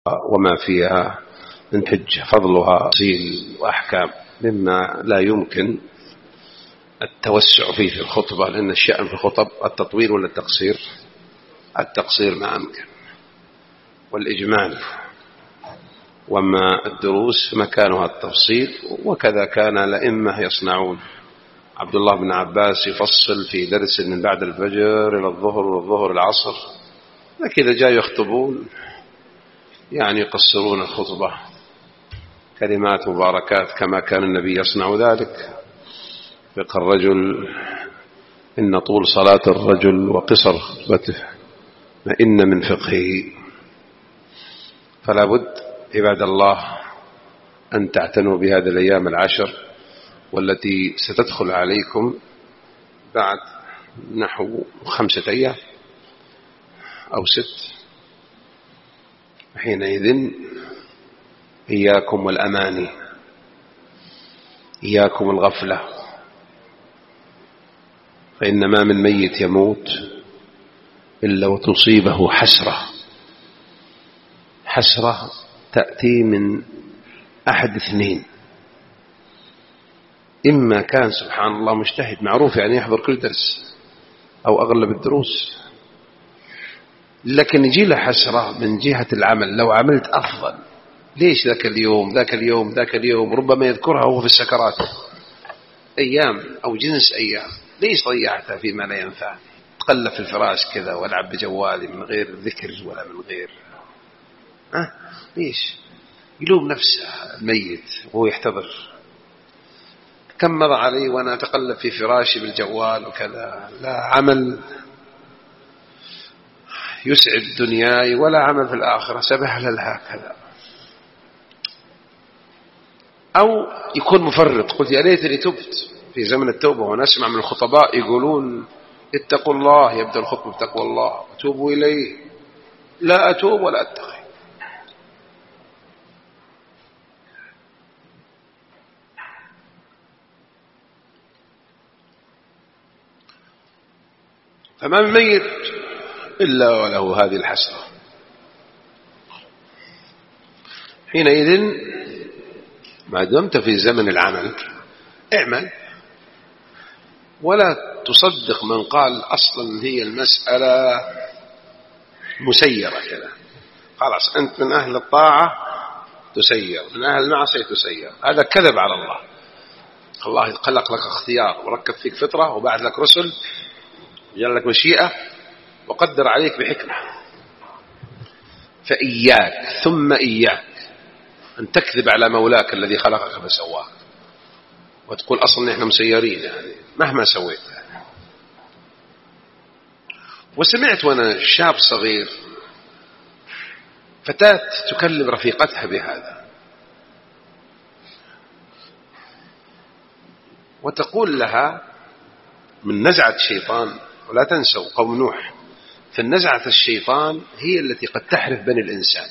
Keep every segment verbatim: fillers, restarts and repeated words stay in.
وما فيها من حجة، فضلها تفصيل وأحكام مما لا يمكن التوسع فيه في الخطبة، لأن الشأن في الخطب التطويل ولا التقصير؟ التقصير ما أمكن والإجمال، وما الدروس مكانها التفصيل، وكذا كان الأئمة يصنعون. عبد الله بن عباس يفصل في درس من بعد الفجر إلى الظهر والظهر العصر، لكن إذا جاء يخطبون يعني يقصرون الخطبة كلمات مباركات كما كان النبي يصنع ذلك. فقه الرجل إن طول صلاة الرجل وقصر خطبته ما إن من فقهه. فلا بد عباد الله أن تعتنوا بهذه الأيام العشر والتي ستدخل عليكم بعد نحو خمسة أيام أو ست. حينئذ إياكم والأماني، إياكم الغفلة، فإن ما من ميت يموت إلا وتصيبه حسرة. حسرة تأتي من أحد اثنين: إما كان سبحان الله مجتهد معروف يعني يحضر كل درس أو أغلب الدروس، لكن يجي له حسرة من جهة العمل، لو عملت أفضل، ليش ذاك اليوم ذاك اليوم ذاك اليوم، ربما يذكرها وهو في السكرات، أيام أو جنس أيام، ليش ضيعتها فيما لا ينفع؟ تقلب في الفراش كذا والعب بجوالي من غير ذكر ولا من غير أه؟ ليش؟ يلوم نفسه الميت وهو يحتضر، كم مضى علي وأنا أتقلب في فراشي بالجوال وكذا، لا عمل يسعد دنياي ولا عمل في الآخرة، سبهلل هكذا. أو يكون مفرط، قلت يا ليتني تبت في زمن التوبة، ونسمع من الخطباء يقولون اتقوا الله، يبدأ الخطبة بتقوى الله وتوبوا إليه، لا أتوب ولا أتقي. فما من ميت إلا وله هذه الحسرة. حينئذ ما دمت في زمن العمل اعمل، ولا تصدق من قال أصلا هي المسألة مسيرة كذا، خلاص أنت من أهل الطاعة تسير، من أهل المعصية تسير، هذا كذب على الله. الله خلق لك اختيار وركب فيك فطرة وبعث لك رسل جعل لك مشيئة وقدر عليك بحكمة، فإياك ثم إياك أن تكذب على مولاك الذي خلقك فسواك وتقول أصلا إحنا مسيرين يعني مهما سويت. وسمعت وأنا شاب صغير فتاة تكلم رفيقتها بهذا وتقول لها من نزعة الشيطان، ولا تنسوا قوم نوح، فالنزعة الشيطان هي التي قد تحرف بني الإنسان،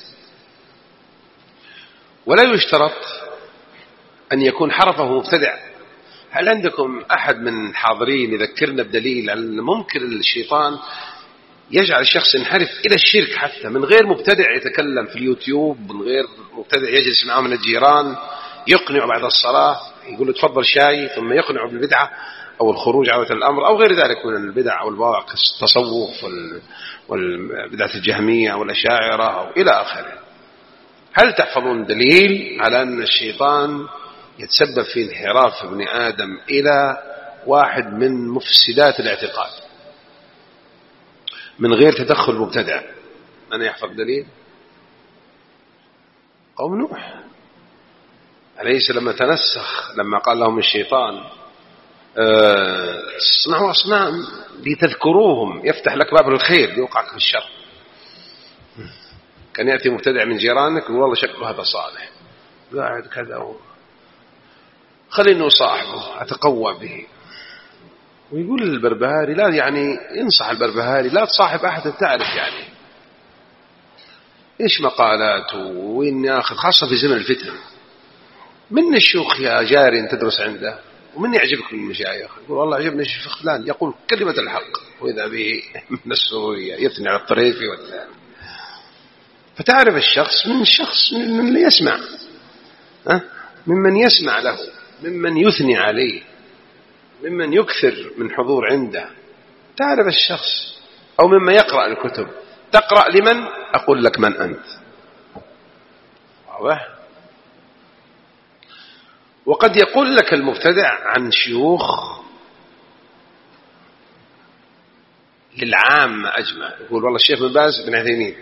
ولا يشترط أن يكون حرفه مبتدع. هل عندكم أحد من الحاضرين يذكرنا بدليل أن ممكن الشيطان يجعل الشخص ينحرف إلى الشرك حتى من غير مبتدع يتكلم في اليوتيوب، من غير مبتدع يجلس معه من الجيران يقنع بعد الصلاة يقول له تفضل شاي، ثم يقنع بالبدعة أو الخروج عن الأمر أو غير ذلك من البدع أو الواقع التصوف والبدعة الجهمية والأشاعرة أو إلى آخره؟ هل تحفظون دليل على أن الشيطان يتسبب في انحراف ابن آدم إلى واحد من مفسدات الاعتقاد من غير تدخل مبتدع؟ من يحفظ دليل؟ قوم نوح أليس لما تنسخ لما قال لهم الشيطان اصنعوا أصنام لتذكروهم يفتح لك باب الخير ليوقعك في الشر، كان يأتي مبتدع من جيرانك يقول والله شكله هذا صالح قاعد كذا خليني أصاحبه أتقوى به، ويقول البربهاري لا يعني ينصح البربهاري لا تصاحب أحد تعرف يعني إيش مقالاته وين ياخذ، خاصة في زمن الفتن. من الشيوخ يا جاري تدرس عنده ومن يعجبك من المشايخ؟ يقول والله عجبني الشيخ فلان يقول كلمة الحق، وإذا به من السورية يثني على الطريفي والثاني. فتعرف الشخص من الشخص من اللي يسمع، ها؟ ممن يسمع له، ممن يثني عليه، ممن يكثر من حضور عنده، تعرف الشخص. أو مما يقرأ الكتب، تقرأ لمن؟ أقول لك من أنت. واضح؟ وقد يقول لك المبتدع عن شيوخ للعامة أجمع، يقول والله الشيخ بن باز بن عثيمين،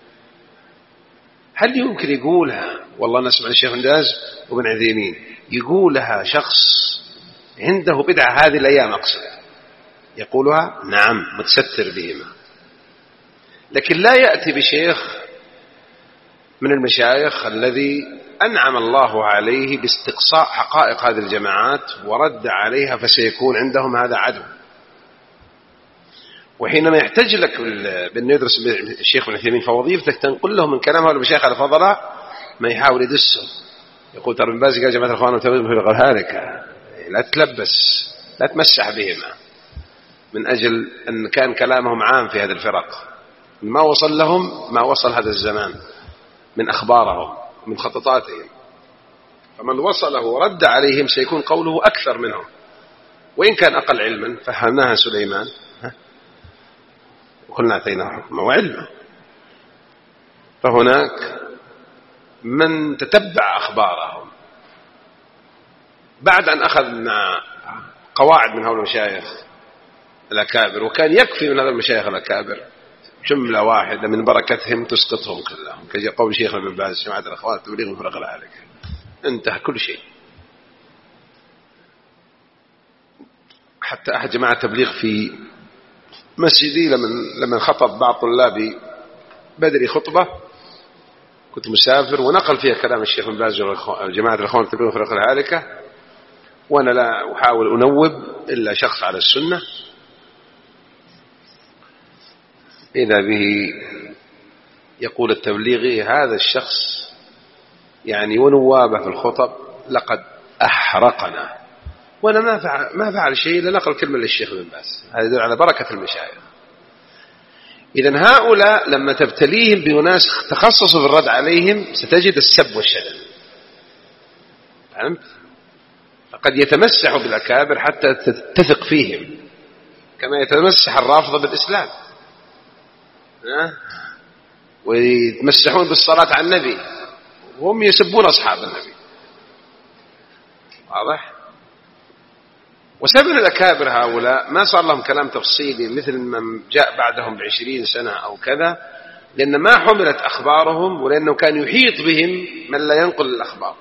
هل يمكن يقولها والله نسمع الشيخ بن باز وبن عثيمين يقولها شخص عنده بدعة هذه الأيام أقصد، يقولها نعم متستر بهما، لكن لا يأتي بشيخ من المشايخ الذي أنعم الله عليه باستقصاء حقائق هذه الجماعات ورد عليها، فسيكون عندهم هذا عدو. وحينما يحتاج لك بأن يدرس الشيخ بن عثيمين فوظيفتك تنقل له من كلام هؤلاء المشايخ الفضلاء ما يحاول يدسه، يقول ترى بن باز قال جماعة الإخوان والمسلمين في الغرهارك، لا تلبس، لا تمسح بهما، من أجل أن كان كلامهم عام في هذه الفرق، ما وصل لهم ما وصل هذا الزمان من أخبارهم من خططاتهم، فمن وصله ورد عليهم سيكون قوله أكثر منهم، وإن كان أقل علما. فهمناها سليمان وقلنا أعطيناه حكمه وعلمه. فهناك من تتبع أخبارهم بعد أن أخذنا قواعد من هؤلاء المشايخ الأكابر، وكان يكفي من هذا المشايخ الأكابر جملة واحدة من بركتهم تسقطهم كلهم، كقول شيخنا بن باز جماعة الأخوان تبليغ الفرق الهالك، انتهى كل شيء. حتى أحد جماعة تبليغ في مسجدي لما لما خطب بعض طلابي بدري خطبة، كنت مسافر ونقل فيها كلام الشيخ بن باز وجماعة الأخوان تبليغ الفرق الهالكة، وأنا لا أحاول أنوب إلا شخص على السنة، إذا به يقول التبليغي هذا الشخص يعني ونوابه في الخطب لقد أحرقنا، وأنا ما فعل, ما فعل شيء إلا نقل كلمة للشيخ بن باز. هذا يدل على بركة المشايخ. إذن هؤلاء لما تبتليهم بناس تخصصوا في الرد عليهم ستجد السب والشتم، فهمت؟ فقد يتمسح بالأكابر حتى تتفق فيهم كما يتمسح الرافضة بالإسلام، ويتمسحون بالصلاة على النبي وهم يسبون أصحاب النبي. واضح؟ وسبب الأكابر هؤلاء ما صار لهم كلام تفصيلي مثل من جاء بعدهم بعشرين سنة أو كذا، لأن ما حملت أخبارهم، ولأنه كان يحيط بهم من لا ينقل الأخبار،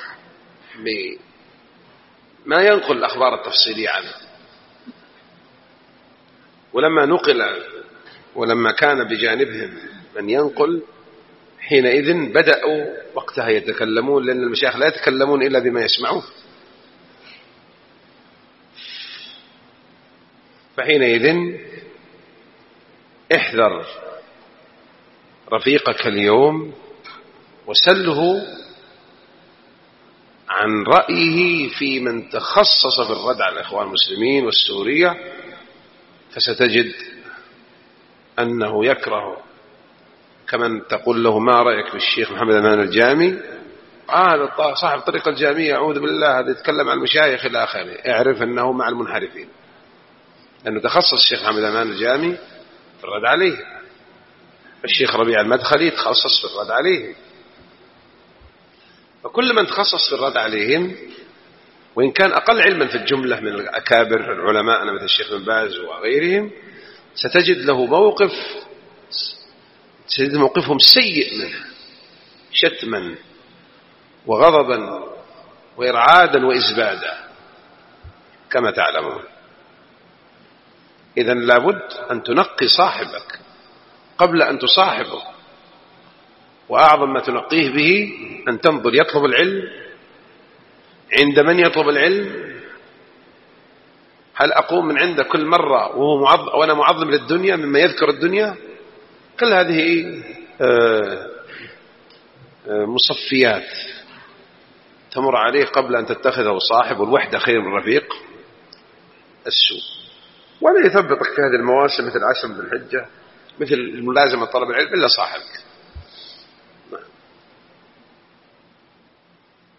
ما ينقل الأخبار التفصيلية عنه. ولما نقل ولما كان بجانبهم من ينقل حينئذ بدأوا وقتها يتكلمون، لأن المشايخ لا يتكلمون إلا بما يسمعون. فحينئذ احذر رفيقك اليوم وسله عن رأيه في من تخصص في الرد على الإخوان المسلمين والسورية، فستجد أنه يكره. كمن تقول له ما رأيك بالشيخ محمد أمان الجامي، هذا آه صاحب طريقة الجامية أعوذ بالله، هذا يتكلم عن المشايخ إلى آخره، اعرف أنه مع المنحرفين، لأنه تخصص الشيخ محمد أمان الجامي في الرد عليه، الشيخ ربيع المدخلي تخصص في الرد عليه. فكل من تخصص في الرد عليهم وإن كان أقل علما في الجملة من الأكابر العلماء مثل الشيخ بن باز وغيرهم، ستجد له موقف ستجد موقفهم سيء منه، شتما وغضبا وإرعادا وإزبادا كما تعلمون. إذن لابد أن تنقي صاحبك قبل أن تصاحبه، وأعظم ما تنقيه به أن تنظر يطلب العلم عند من يطلب العلم. هل أقوم من عنده كل مرة وهو معظم وأنا معظم للدنيا مما يذكر الدنيا؟ كل هذه مصفيات تمر عليه قبل أن تتخذه صاحب، والوحدة خير من رفيق السوء. ولا يثبتك في هذه المواسم مثل عشر ذي الحجة مثل الملازمة طلب العلم إلا صاحبك.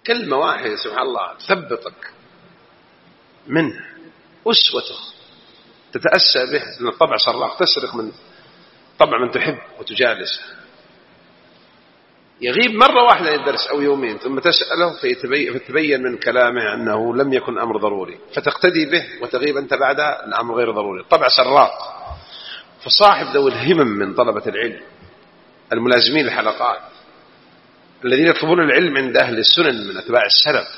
كلمة واحدة سبحان الله تثبطك منه، أسوته تتأسى به، لأن الطبع سراق، تسرق من طبع من تحب وتجالسه. يغيب مرة واحدة للدرس أو يومين ثم تسأله فتبين من كلامه أنه لم يكن أمر ضروري، فتقتدي به وتغيب أنت بعدها الأمر غير ضروري. الطبع سراق. فصاحب ذوي الهمم من طلبة العلم الملازمين الحلقات الذين يطلبون العلم عند أهل السنن من أتباع السلف،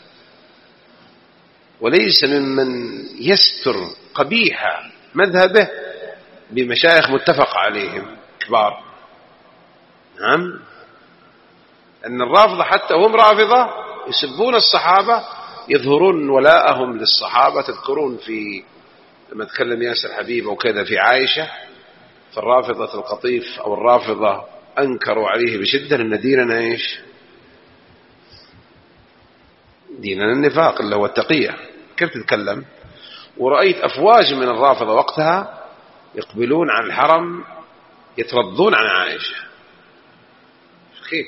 وليس ممن يستر قبيح مذهبه بمشايخ متفق عليهم كبار. نعم، أن الرافضة حتى هم رافضة يسبون الصحابة، يظهرون ولاءهم للصحابة. تذكرون في لما تكلم ياسر حبيب وكذا في عائشة، فالرافضة القطيف أو الرافضة أنكروا عليه بشدة أن ديننا إيش؟ ديننا النفاق اللي هو التقية. كيف تتكلم؟ ورأيت أفواج من الرافضة وقتها يقبلون على الحرم يترضون عن عائشة. كيف؟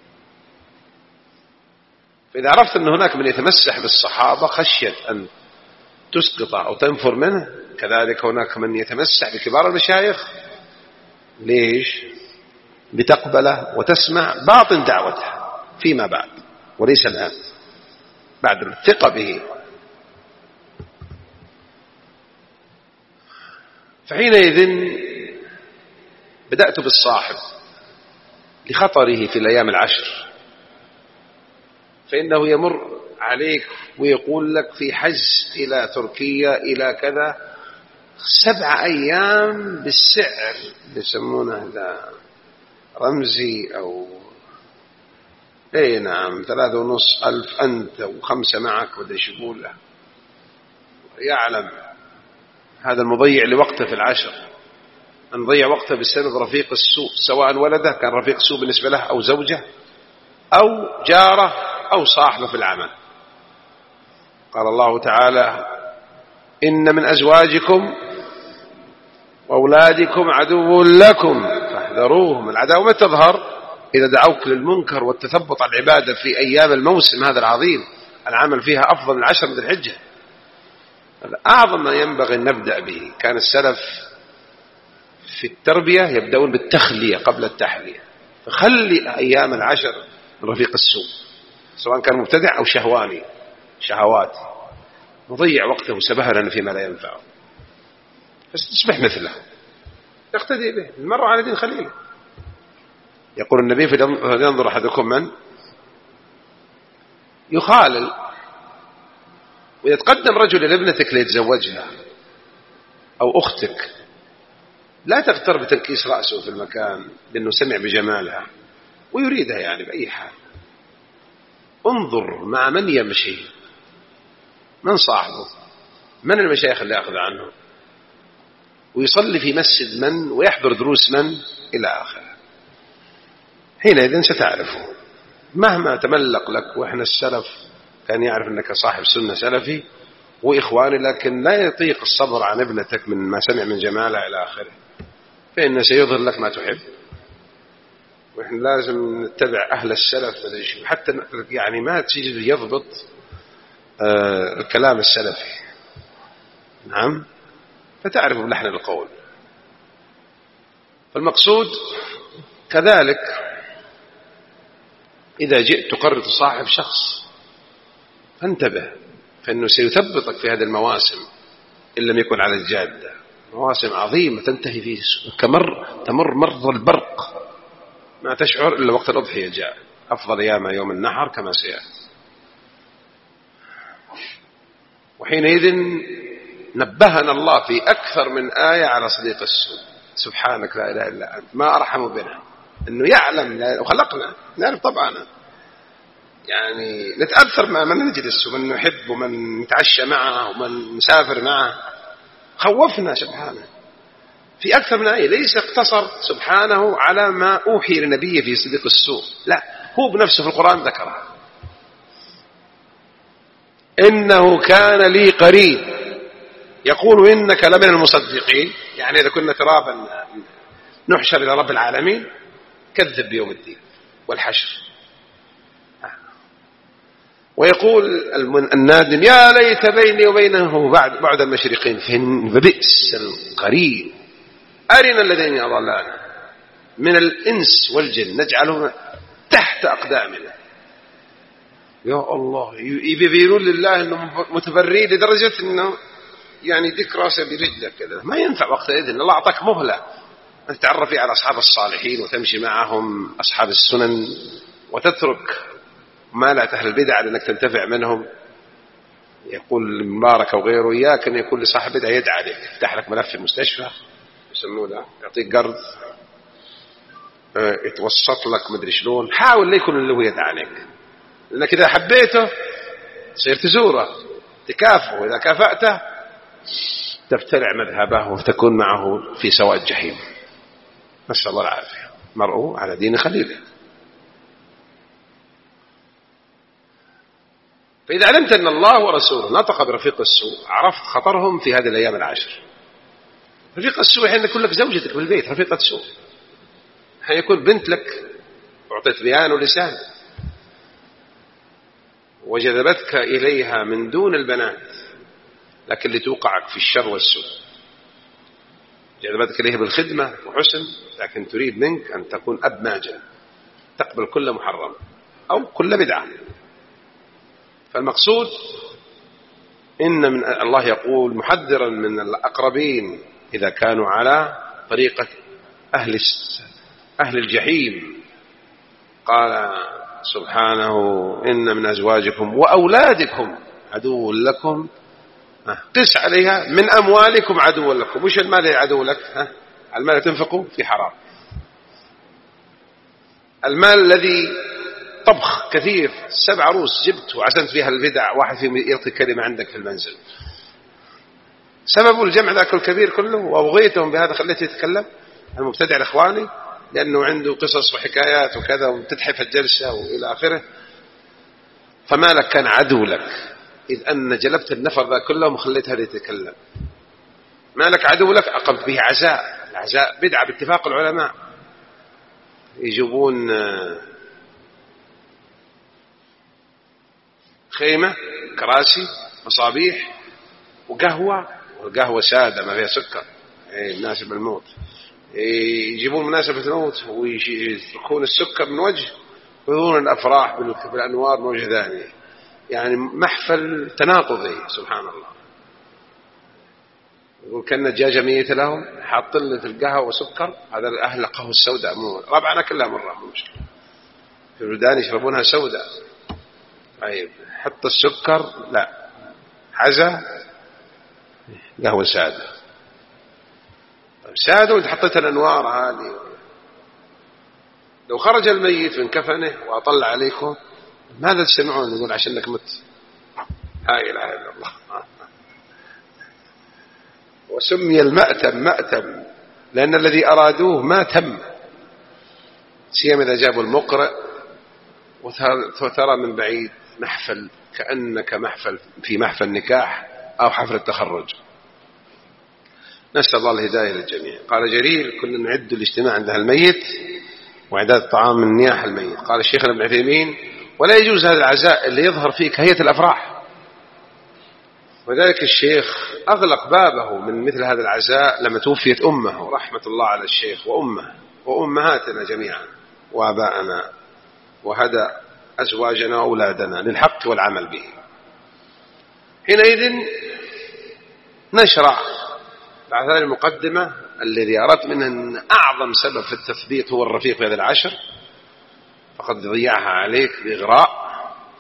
فإذا عرفت أن هناك من يتمسح بالصحابة خشية أن تسقط أو تنفر منه، كذلك هناك من يتمسح بكبار المشايخ. ليش؟ لتقبله وتسمع باطن دعوته فيما بعد، وليس الآن بعد الثقة به. فحينئذ بدأت بالصاحب لخطره في الأيام العشر، فإنه يمر عليك ويقول لك في حج إلى تركيا إلى كذا سبع أيام بالسعر يسمونه رمزي أو اي نعم ثلاثة ونص ألف أنت وخمسة معك وديش يقول له. يعلم هذا المضيع لوقته في العشر أن ضيع وقته بسبب رفيق السوء، سواء ولده كان رفيق سوء بالنسبة له أو زوجه أو جاره أو صاحبه في العمل. قال الله تعالى: إن من أزواجكم وأولادكم عدو لكم فاحذروهم. العداوة ما تظهر إذا دعوك للمنكر والتثبط على العبادة في أيام الموسم هذا العظيم، العمل فيها أفضل من عشر من الحجة. أعظم ما ينبغي أن نبدأ به. كان السلف في التربية يبدأون بالتخلية قبل التحلية، فخلي أيام العشر من رفيق السوء سواء كان مبتدع أو شهواني شهوات، مضيع وقته سبهلا فيما لا ينفعه، فاستصبح مثله يقتدي به. المرء على دين خليله. يقول النبي: فلينظر أحدكم من يخالل. ويتقدم رجل لابنتك ليتزوجها أو أختك، لا تغتر بتنكيس رأسه في المكان لأنه سمع بجمالها ويريدها يعني بأي حال. انظر مع من يمشي، من صاحبه، من المشايخ اللي أخذ عنه، ويصلي في مسجد من، ويحضر دروس من، إلى آخره. حينئذ ستعرفه. مهما تملق لك، وإحنا السلف كان يعرف أنك صاحب سنة سلفي وإخواني، لكن لا يطيق الصبر عن ابنتك من ما سمع من جمالها إلى آخره، فإن سيظهر لك ما تحب. وإحنا لازم نتبع أهل السلف حتى يعني ما تجد يضبط آه الكلام السلفي. نعم، فتعرف بلحن القول. فالمقصود كذلك إذا جئت تقرر تصاحب شخص فانتبه، فإنه سيثبطك في هذه المواسم إن لم يكن على الجادة. مواسم عظيمة تنتهي فيه كمر تمر مر البرق، ما تشعر إلا وقت الأضحية جاء، أفضل أيام يوم النحر كما سيأتي. وحينئذ نبهنا الله في أكثر من آية على صديق السوء. سبحانك لا إله إلا أنت، ما أرحم بنا أنه يعلم وخلقنا نعرف طبعا، يعني نتأثر مع من نجلس ومن نحب ومن نتعشى معه ومن نسافر معه. خوفنا سبحانه في أكثر من آية، ليس اقتصر سبحانه على ما أوحي لنبيه في صديق السوء، لا، هو بنفسه في القرآن ذكرها: إنه كان لي قريب يقول إنك لمن المصدقين. يعني إذا كنا ترابا نحشر إلى رب العالمين كذب بيوم الدين والحشر. ويقول النادم يا ليت بيني وبينه بعد بعد المشرقين فبئس القرين أرنا الذين أضلانا من الإنس والجن نجعلهم تحت أقدامنا. يا الله يبينون لله أنه متبري لدرجة أنه يعني ديك راسه برجلك كذا. ما ينفع وقتئذ. الله أعطاك مهلة أن تتعرفي على أصحاب الصالحين وتمشي معهم أصحاب السنن وتترك ما لا أهل البدع لأنك تنتفع منهم. يقول المبارك وغيره إياك أن يكون لصاحب بدع يدعى عليك يفتح لك ملف في المستشفى يسمونه يعطيك قرض يتوسط لك مدري شلون. حاول لا يكون اللي هو يدعى عليك لأنك إذا حبيته تصير تزوره تكافئه. إذا كافأته تفترع مذهبه وتكون معه في سواء الجحيم. نسأل الله العافية. مرء على دين خليله. فإذا علمت أن الله ورسوله نطق برفيق السوء عرفت خطرهم في هذه الأيام العشر. رفيق السوء حين يكون لك زوجتك بالبيت رفيقة سوء. حين يكون بنت لك أعطيت بيان ولسان وجذبتك إليها من دون البنات لكن لتوقعك في الشر والسوء. جذبتك إليها بالخدمة وحسن لكن تريد منك أن تكون أب ماجن تقبل كل محرم أو كل بدعة. فالمقصود إن من الله يقول محذرا من الأقربين إذا كانوا على طريقة أهل أهل الجحيم. قال سبحانه إن من أزواجكم وأولادكم عدو لكم. قس عليها من أموالكم عدو لكم. وش المال عدو لك؟ ها؟ المال تنفقه في حرام. المال الذي طبخ كثير سبع عروس جبت وعزمت فيها البدع واحد فيهم يلقي كلمة عندك في المنزل سبب الجمع ذاك الكبير كله وأبغيتهم بهذا خليته يتكلم المبتدع الإخواني لأنه عنده قصص وحكايات وكذا وتتحف الجلسة وإلى آخره. فمالك كان عدو لك إذ أن جلبت النفر ذا كلهم وخليت هذا يتكلم. مالك عدو لك أقمت به عزاء. العزاء بدعة باتفاق العلماء. يجيبون خيمة كراسي مصابيح وقهوة والقهوة سادة ما فيها سكر مناسب الموت. يجيبون مناسبة الموت ويتركون السكر من وجه ويظهرون الأفراح بالأنوار من وجه ثاني. يعني محفل تناقضي سبحان الله. يقول كأن دجاجة ميتة لهم حاط لة القهوة وسكر. هذا أهل القهوة السوداء مو ربعنا كلها مرة مو مشكلة. في البلدان يشربونها سوداء. طيب حط السكر لا حزة قهوة سادة. طيب سادة وانت حطيت الأنوار هذه. لو خرج الميت من كفنه وأطلع عليكم ماذا تسمعون؟ يقول عشان لك مت. لا إله إلا الله. وسمي المأتم مأتم لأن الذي أرادوه ما تم. سيما إذا جابوا المقرئ وترى من بعيد محفل كأنك محفل في محفل نكاح أو حفل التخرج. نسأل الله الهداية للجميع. قال جرير كنا نعد الاجتماع عند الميت وإعداد الطعام من نياح الميت. قال الشيخ ابن عثيمين ولا يجوز هذا العزاء اللي يظهر فيه كهيئة الأفراح. وذلك الشيخ أغلق بابه من مثل هذا العزاء لما توفيت أمه رحمة الله على الشيخ وأمه وأمهاتنا جميعا وآباءنا وهدى أزواجنا وأولادنا للحق والعمل به. حينئذ نشرع بعد هذه المقدمة الذي أردت منها أن أعظم سبب في التثبيت هو الرفيق في هذا العشر فقد ضيعها عليك بإغراء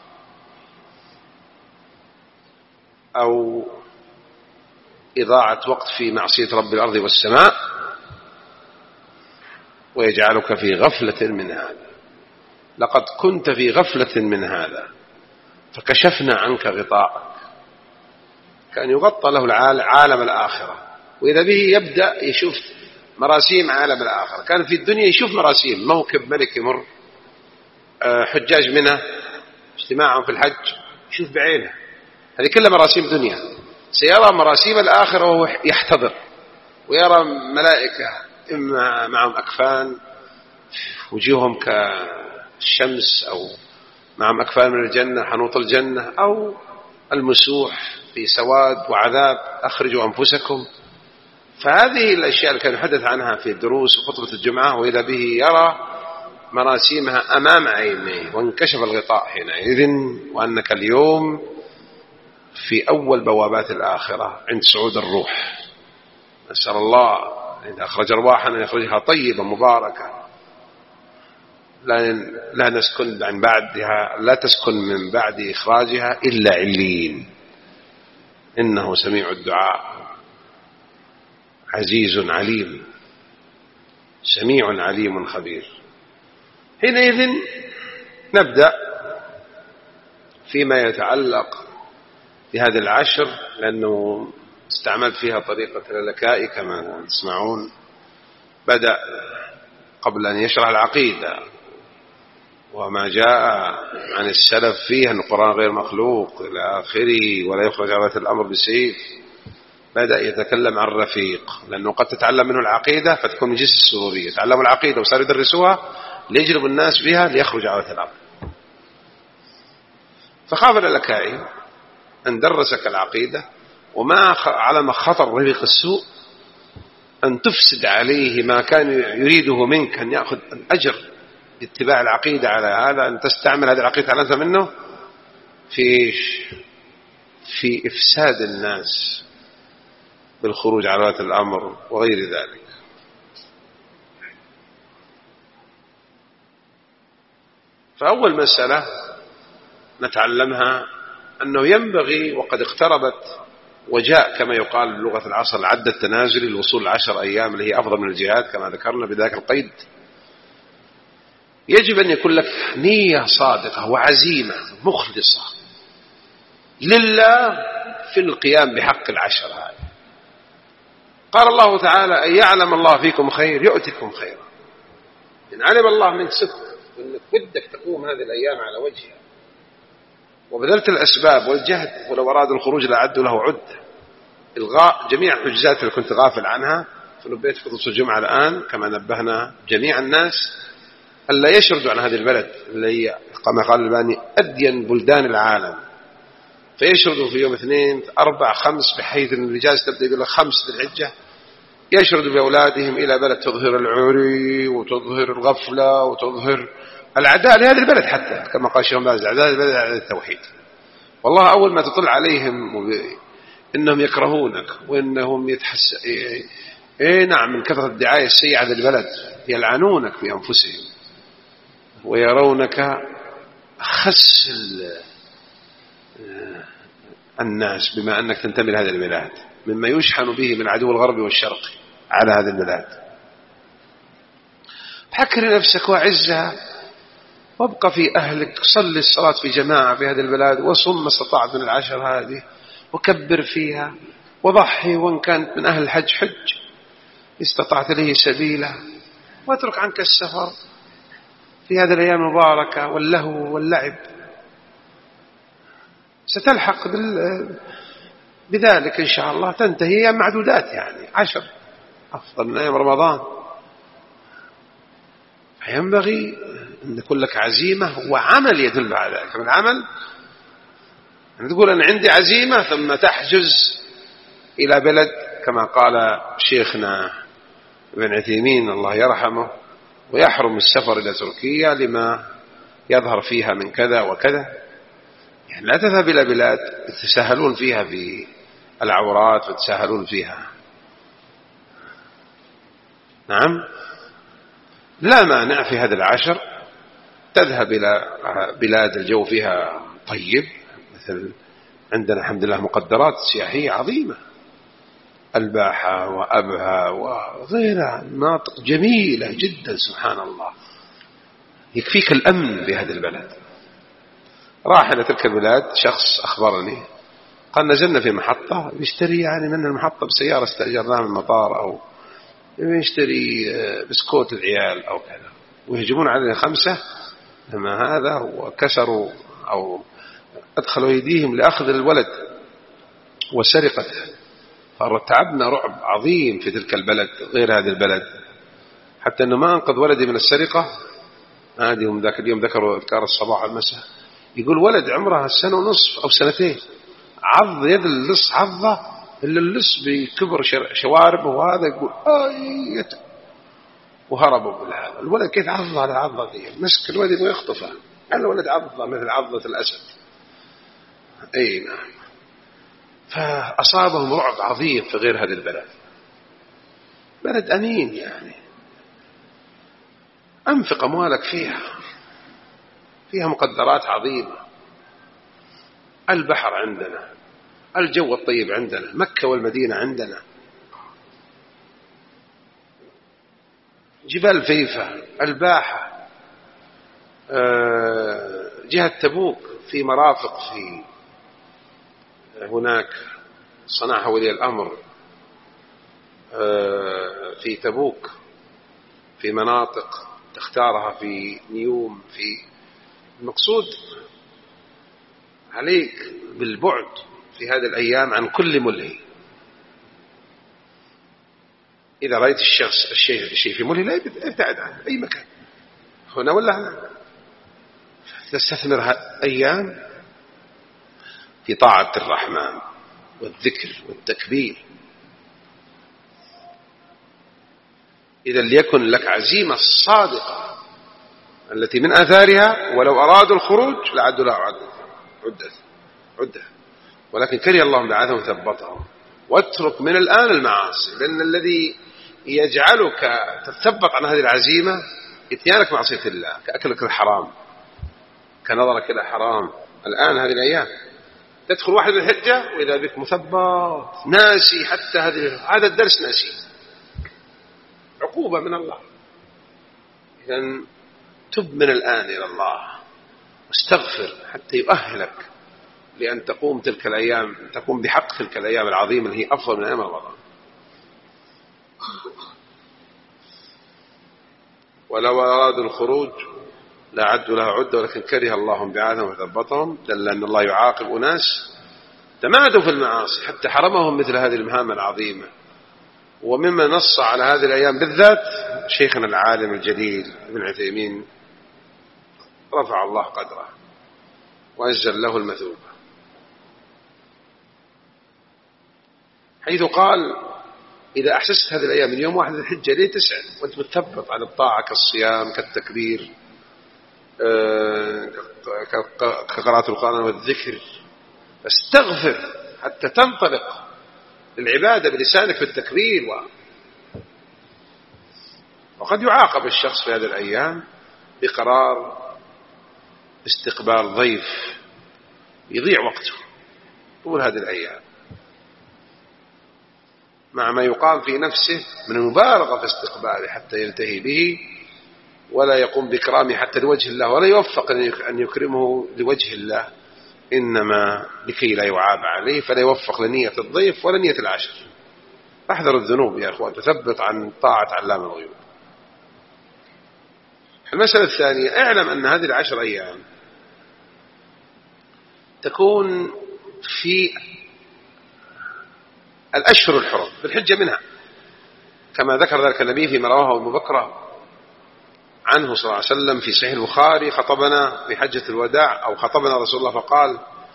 أو إضاعة وقت في معصية رب الأرض والسماء ويجعلك في غفلة من هذا. لقد كنت في غفلة من هذا فكشفنا عنك غطاءك كأن يغطى له العالم الآخرة وإذا به يبدأ يشوف مراسيم عالم الآخرة. كان في الدنيا يشوف مراسيم موكب ملك يمر حجاج منه اجتماعهم في الحج يشوف بعينه هذه كلها مراسيم دنيا. سيرى مراسيم الآخرة وهو يحتضر ويرى ملائكة إما معهم أكفان وجوههم كالشمس أو معهم أكفان من الجنة حنوط الجنة، أو المسوح في سواد وعذاب أخرجوا أنفسكم. فهذه الأشياء اللي كان يحدث عنها في الدروس وخطبة الجمعة، وإذا به يرى مراسيمها أمام عينيه وانكشف الغطاء حينئذ، وأنك اليوم في أول بوابات الآخرة عند صعود الروح. نسأل الله إذا أخرج أرواحنا أن يخرجها طيبة مباركة، لا لا نسكن عن بعدها، لا تسكن من بعد إخراجها إلا علين، إنه سميع الدعاء عزيز عليم سميع عليم خبير. حينئذ نبدأ فيما يتعلق بهذه العشر، لأنه استعملت فيها طريقة اللكائي كما تسمعون. بدأ قبل أن يشرح العقيدة وما جاء عن السلف فيها أن القرآن غير مخلوق إلى آخره، ولا يخرج عن الأمر بسيف. بدأ يتكلم عن الرفيق، لأنه قد تتعلم منه العقيدة فتكون من جنس السرورية، تعلموا العقيدة وصاروا يدرسوها ليجلب الناس بها ليخرج عن الأمر. فخاف اللكائي أن درسك العقيدة وما على خطر رفيق السوء أن تفسد عليه ما كان يريده منك، أن يأخذ الأجر باتباع العقيدة على هذا، أن تستعمل هذه العقيدة على أنت منه في في إفساد الناس بالخروج على ولاة الأمر وغير ذلك. فأول مسألة نتعلمها أنه ينبغي، وقد اقتربت وجاء كما يقال بلغة العصر العد التنازلي للوصول العشر أيام اللي هي أفضل من الجهاد كما ذكرنا بذاك القيد، يجب أن يكون لك نية صادقة وعزيمة مخلصة لله في القيام بحق العشر هذه. قال الله تعالى: أن يعلم الله فيكم خير يؤتكم خيرا. إن علم الله منك صدق وأنك بدك تقوم هذه الأيام على وجهها وبذلت الأسباب والجهد، ولو أراد الخروج لأعدوا له عدة، إلغاء جميع الحجزات اللي كنت غافل عنها، فنبيت خطوة الجمعة الآن كما نبهنا جميع الناس ألا يشردوا عن هذه البلد اللي كما قال الباني أدين بلدان العالم، فيشردوا في يوم اثنين أربع خمس، بحيث أن الإجازة تبدأ يقول لك خمس ذي الحجة، يشردوا بأولادهم إلى بلد تظهر العري وتظهر الغفلة وتظهر العداء لهذه البلد، حتى كما قال الشيخ باز عداء البلد على التوحيد. والله أول ما تطلع عليهم إنهم يكرهونك وإنهم يتحس إيه نعم من كثرة الدعاية السيئة على البلد يلعنونك في أنفسهم ويرونك أخس الناس بما أنك تنتمي لهذه البلاد، مما يشحن به من عدو الغرب والشرق على هذه البلاد. حكر نفسك وعزها وابقى في أهلك، صلي الصلاة في جماعة في هذه البلاد، وصم ما استطعت من العشر هذه، وكبر فيها، وضحي وإن كانت من أهل الحج حج استطعت له سبيلا، واترك عنك السفر في هذه الأيام المباركة واللهو واللعب. ستلحق بذلك إن شاء الله، تنتهي أيام معدودات، يعني عشر أفضل من أيام رمضان. فينبغي أن يكون لك عزيمة وعمل يدل على ذلك. من العمل أن تقول أنا عندي عزيمة ثم تحجز إلى بلد كما قال شيخنا ابن عثيمين الله يرحمه، ويحرم السفر إلى تركيا لما يظهر فيها من كذا وكذا. يعني لا تذهب إلى بلاد تتساهلون فيها في العورات وتتساهلون فيها. نعم، لا مانع في هذا العشر تذهب إلى بلاد الجو فيها طيب، مثل عندنا الحمد لله مقدرات سياحية عظيمة، الباحة وأبها وغيرها، مناطق جميلة جدا سبحان الله، يكفيك الأمن بهذه البلد. راح إلى تلك البلاد شخص أخبرني قال نزلنا في محطة يشتري يعني من المحطة بسيارة استأجرناها من المطار، أو يشتري بسكوت العيال أو كذا، ويهجمون علينا خمسة لما هذا، وكسروا أو أدخلوا أيديهم لأخذ الولد وسرقته. فرتعبنا رعب عظيم في تلك البلد غير هذه البلد، حتى أنه ما أنقذ ولدي من السرقة. هذه هم ذاك اليوم ذكروا أذكار الصباح والمساء، يقول ولد عمرها سنة ونصف أو سنتين عض يد اللص عضة إلا اللص بكبر شواربه، وهذا يقول آي وهربوا بالهذا. الولد كيف عض على العضة دي؟ مسك الولد يبغى يخطفه، قال الولد عضة مثل عضة الأسد. أي نعم. فأصابهم رعب عظيم في غير هذا البلد، بلد أمين يعني، أنفق أموالك فيها، فيها مقدرات عظيمة، البحر عندنا، الجو الطيب عندنا، مكة والمدينة عندنا، جبال فيفا، الباحة، جهة تبوك في مرافق في هناك صنعها ولي الأمر في تبوك، في مناطق تختارها في نيوم. في المقصود عليك بالبعد في هذه الأيام عن كل ملهي. إذا رأيت الشخص الشيء الشيء في ملهي لا ابتعد عنه أي مكان، هنا ولا هنا. تستثمر أيام في طاعة الرحمن والذكر والتكبير. إذا ليكن لك عزيمة صادقة التي من آثارها ولو أرادوا الخروج لعدوا لها عدة عدة، ولكن كره الله بعثهم وثبطهم. واترك من الآن المعاصي، لأن الذي يجعلك تثبط عن هذه العزيمة اتيانك معصية الله، كأكلك الحرام، كنظرك إلى حرام. الآن هذه الأيام تدخل واحد من الحجة وإذا بك مثبط ناسي حتى هذه هذا الدرس ناسي، عقوبة من الله. إذن تب من الآن إلى الله واستغفر حتى يؤهلك لأن تقوم تلك الأيام، تقوم بحق تلك الأيام العظيمة اللي هي أفضل من أيام رمضان. ولو أرادوا الخروج لعدوا لها عدة، ولكن كره الله بعاثهم وثبطهم، دل أن الله يعاقب أناس تمادوا في المعاصي حتى حرمهم مثل هذه المهام العظيمة. ومما نص على هذه الأيام بالذات شيخنا العالم الجليل ابن عثيمين رفع الله قدره وأجزل له المثوبة، حيث قال إذا أحسست هذه الأيام من يوم واحد الحجة ليه تسعد وأنت متثبط على الطاعة كالصيام كالتكبير كقراءة القرآن والذكر، فاستغفر حتى تنطلق للعبادة بلسانك في التكبير. وقد يعاقب الشخص في هذه الأيام بقرار استقبال ضيف يضيع وقته طول هذه الأيام، مع ما يقام في نفسه من المبالغة في استقباله حتى يلتهي به ولا يقوم بإكرامه حتى لوجه الله، ولا يوفق أن يكرمه لوجه الله، إنما لكي لا يعاب عليه، فلا يوفق لنية الضيف ولا نية العشر. احذر الذنوب يا أخوان، تثبت عن طاعة علام الغيوب. المسألة الثانية، اعلم أن هذه العشر أيام تكون في الأشهر الحرم بالحجة منها، كما ذكر ذلك النبي فيما رواه أبو بكر عنه صلى الله عليه وسلم في صحيح البخاري: خطبنا في حجة الوداع، أو خطبنا رسول الله فقال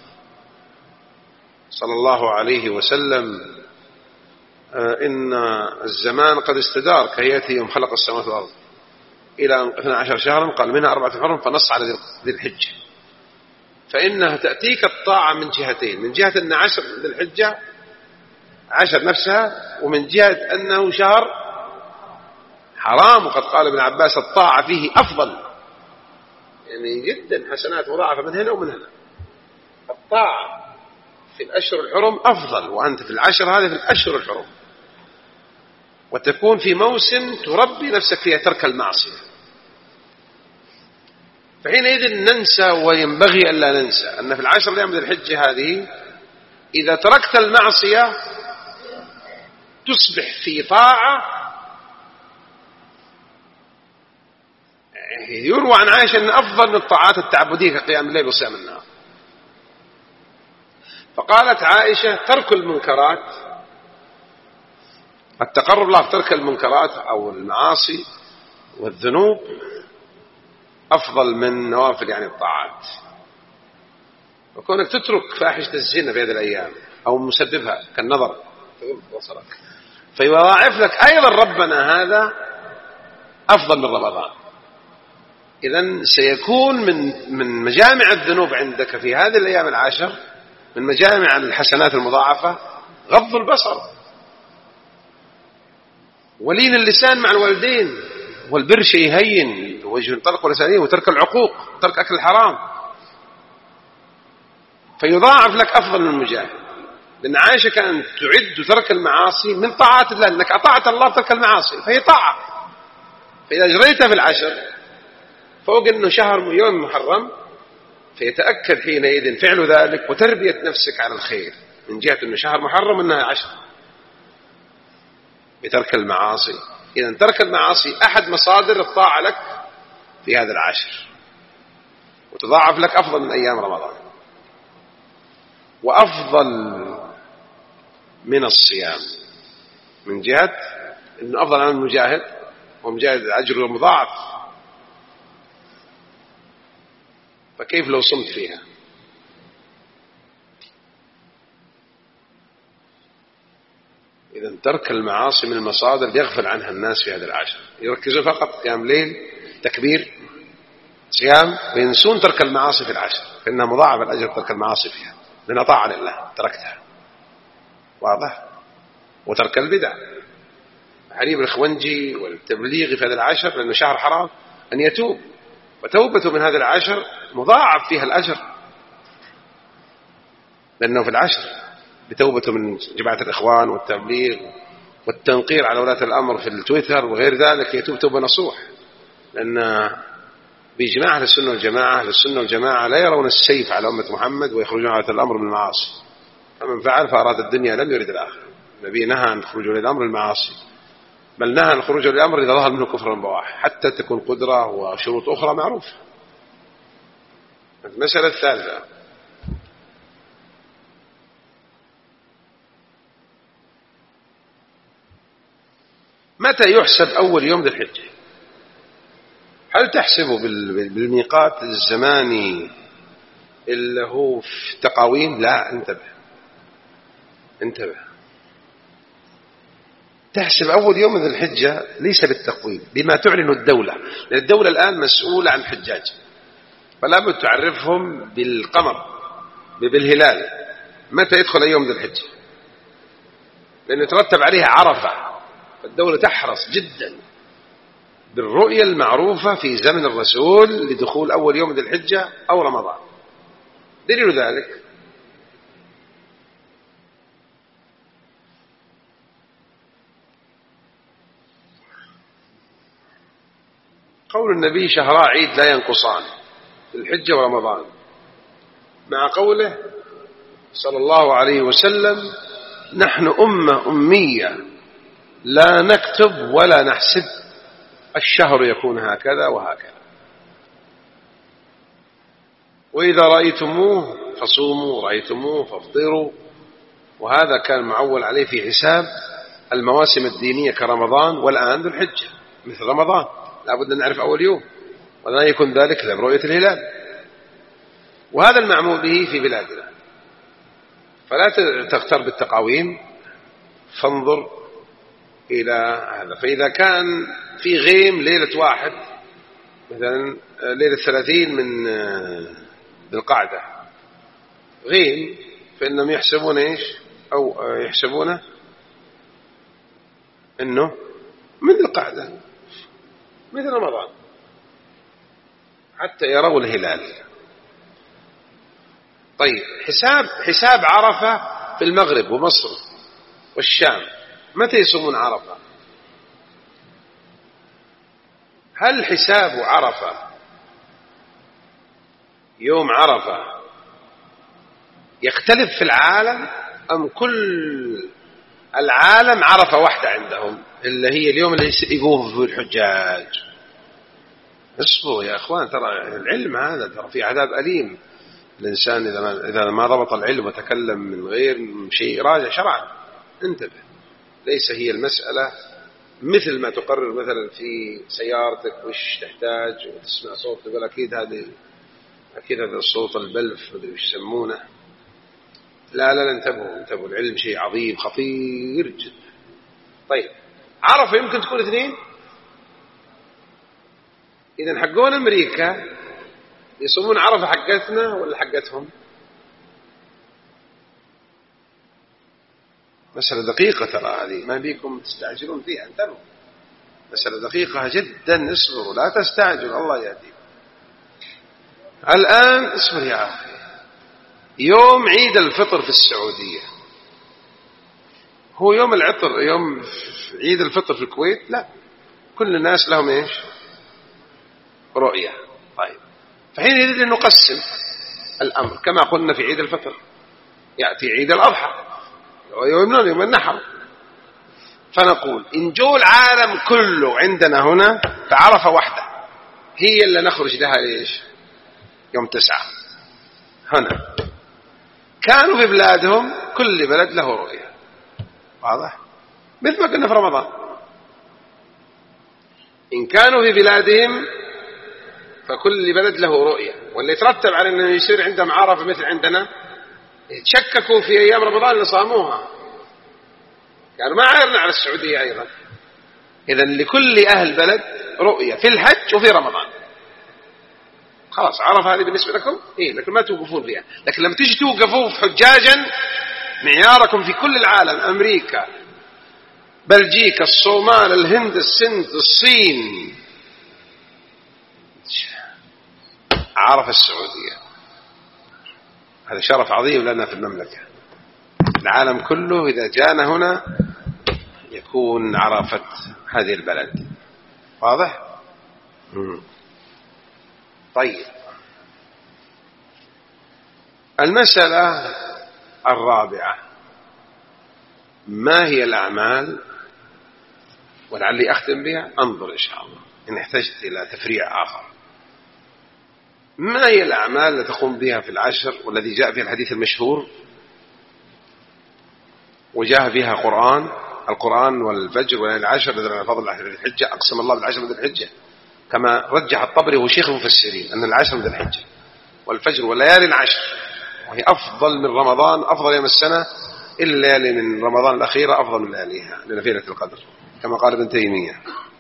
صلى الله عليه وسلم: إن الزمان قد استدار كهيئته يوم خلق السماوات والأرض إلى اثنا عشر شهرا، قال منها أربعة حرم، فنص على ذي الحجة، فإنها تأتيك الطاعة من جهتين: من جهة أن عشر ذي الحجة عشر نفسها، ومن جهة أنه شهر حرام. وقد قال ابن عباس: الطاعة فيه أفضل، يعني جدا حسنات مضاعفة من هنا ومن هنا. الطاعة في الأشهر الحرم أفضل، وأنت في العشر هذه في الأشهر الحرم، وتكون في موسم تربي نفسك فيها ترك المعصية. فحينئذ ننسى، وينبغي أن لا ننسى أن في العشر الأيام من الحجة هذه إذا تركت المعصية تصبح في طاعة. يروى عن عائشة أن أفضل من الطاعات التعبدية كقيام الليل وصيام النهار. فقالت عائشة: ترك المنكرات، التقرب الله ترك المنكرات أو المعاصي والذنوب أفضل من نوافل يعني الطاعات. وكونك تترك فاحشة الزنا في هذه الأيام أو مسببها كالنظر وصلك فيضاعف لك أيضا ربنا هذا أفضل من رمضان. إذن سيكون من من مجامع الذنوب عندك في هذه الأيام العشر، من مجامع الحسنات المضاعفة، غض البصر ولين اللسان مع الوالدين، والبر شيء هين وجه الطلق ولسانيه، وترك العقوق وترك أكل الحرام، فيضاعف لك أفضل من المجاهد. لأن عائشة كانت تعد ترك المعاصي من طاعات الله، لأنك أطاعت الله ترك المعاصي فهي طاعة. فإذا جريتها في العشر فوق أنه شهر يوم محرم فيتأكد حينئذ فعل ذلك وتربية نفسك على الخير من جهة أنه شهر محرم أنها عشر بترك المعاصي. إذا ترك المعاصي أحد مصادر الطاعة لك في هذا العشر، وتضاعف لك أفضل من أيام رمضان، وأفضل من الصيام من جهة أنه أفضل عن المجاهد، ومجاهد الأجر المضاعف، فكيف لو صمت فيها؟ إذا ترك المعاصي من المصادر يغفل عنها الناس في هذا العشر، يركزون فقط قيام ليل تكبير صيام وينسون ترك المعاصي في العشر، فإنها مضاعف الأجر ترك المعاصي فيها لأنها طاعة لله تركتها. واضح؟ وترك البدع، حريب الإخوانجي والتبليغ في هذا العشر لأنه شهر حرام أن يتوب، وتوبته من هذا العشر مضاعف فيها الأجر لأنه في العشر بتوبته من جماعة الإخوان والتبليغ والتنقير على ولاة الأمر في التويتر وغير ذلك، يتوب توبة نصوح. لأن بإجماع أهل السنة والجماعة، أهل السنة والجماعة لا يرون السيف على أمة محمد ويخرجون على الأمر من المعاصي، فمن فعل فأراد الدنيا لم يرد الآخرة. النبي نهى عن الخروج للأمر المعاصي، بل نهى عن الخروج للأمر إذا ظهر منه كفر بواح حتى تكون قدرة وشروط أخرى معروفة. المسألة الثالثة، متى يحسب أول يوم ذي الحجة؟ هل تحسبه بالميقات الزماني اللي هو في التقاويم؟ لا، انتبه انتبه تحسب أول يوم ذي الحجة ليس بالتقويم، بما تعلن الدولة، لأن الدولة الآن مسؤولة عن الحجاج، فلا بد تعرفهم بالقمر بالهلال متى يدخل يوم ذي الحجة، لأن يترتب عليها عرفة، فالدولة تحرص جدا بالرؤية المعروفة في زمن الرسول لدخول أول يوم ذي الحجة أو رمضان. دليل ذلك قول النبي شهراء عيد لا ينقصان، الحجة ورمضان، مع قوله صلى الله عليه وسلم نحن أمة أمية لا نكتب ولا نحسب، الشهر يكون هكذا وهكذا، وإذا رأيتموه فصوموا ورأيتموه فافطروا. وهذا كان معول عليه في حساب المواسم الدينية كرمضان، والآن ذو الحجة مثل رمضان لا بد أن نعرف أول يوم، ولا يكون ذلك إلا برؤية الهلال، وهذا المعمول به في بلادنا. فلا تغتر بالتقاويم، فانظر إلى هذا. فإذا كان في غيم ليلة واحد مثلا ليلة ثلاثين من بالقعدة غيم، فإنهم يحسبون إيش أو يحسبونه إنه من القعدة مثل رمضان حتى يروا الهلال. طيب حساب حساب عرفة في المغرب ومصر والشام، متى يصومون عرفة؟ هل حساب عرفة يوم عرفة يختلف في العالم، أم كل العالم عرفة واحدة عندهم اللي هي اليوم اللي يقوم فيه الحجاج؟ اصبروا يا أخوان، ترى العلم هذا ترى في عذاب أليم. الإنسان إذا ما, إذا ما ضبط العلم وتكلم من غير شيء راجع شرعا، انتبه. ليس هي المسألة مثل ما تقرر مثلا في سيارتك وش تحتاج وتسمع صوت تقول أكيد هذه أكيد هذا الصوت البلف مدري وش يسمونه. لا لا لا انتبهوا انتبهوا، العلم شيء عظيم خطير جدا. طيب عرفة يمكن تكون اثنين. إذا حقون أمريكا يصومون عرفة حقتنا ولا حقتهم؟ مسألة دقيقة ترى هذه، ما بيكم تستعجلون فيها، انتبهوا مسألة دقيقة جدا، اصبروا لا تستعجلوا الله يهديكم. الآن اصبر يا أخي، يوم عيد الفطر في السعودية هو يوم العطر، يوم عيد الفطر في الكويت لا، كل الناس لهم ايش؟ رؤية. طيب فحين يريد أن نقسم الأمر كما قلنا في عيد الفطر، يأتي عيد الأضحى ويوم يوم النحر، فنقول إن جو العالم كله عندنا هنا فعرفة واحدة هي اللي نخرج لها ليش؟ يوم تسعة. هنا كانوا في بلادهم كل بلد له رؤية، واضح؟ مثل ما كنا في رمضان، إن كانوا في بلادهم فكل بلد له رؤية، واللي يترتب على أنه يصير عندهم عرفة مثل عندنا يتشككوا في أيام رمضان اللي صاموها، يعني ما عيرنا على السعودية أيضا. إذن لكل أهل بلد رؤية في الحج وفي رمضان، خلاص عرف هذه بالنسبة لكم إيه، لكن ما توقفون فيها. لكن لما تيجي توقفوا حجاجا معياركم في كل العالم، أمريكا، بلجيكا، الصومال، الهند، السند، الصين، عرف السعودية. هذا شرف عظيم لنا في المملكة، العالم كله إذا جاءنا هنا يكون عرفت هذه البلد، واضح؟ مم. طيب المسألة الرابعة، ما هي الأعمال؟ ولعلي أختم بها، أنظر إن شاء الله إن احتجت إلى تفريع آخر. ما هي الأعمال التي تقوم بها في العشر والذي جاء فيها الحديث المشهور وجاء فيها قرآن القرآن والفجر والعشر ذي فضل ذي الحجة، أقسم الله بالعشر ذي الحجة كما رجح الطبري وشيخ المفسرين أن العشر ذي الحجة والفجر والليالي العشر، وهي أفضل من رمضان، أفضل يوم السنة إلا الليالي من رمضان الأخيرة أفضل من لياليها ليلة القدر كما قال ابن تيمية.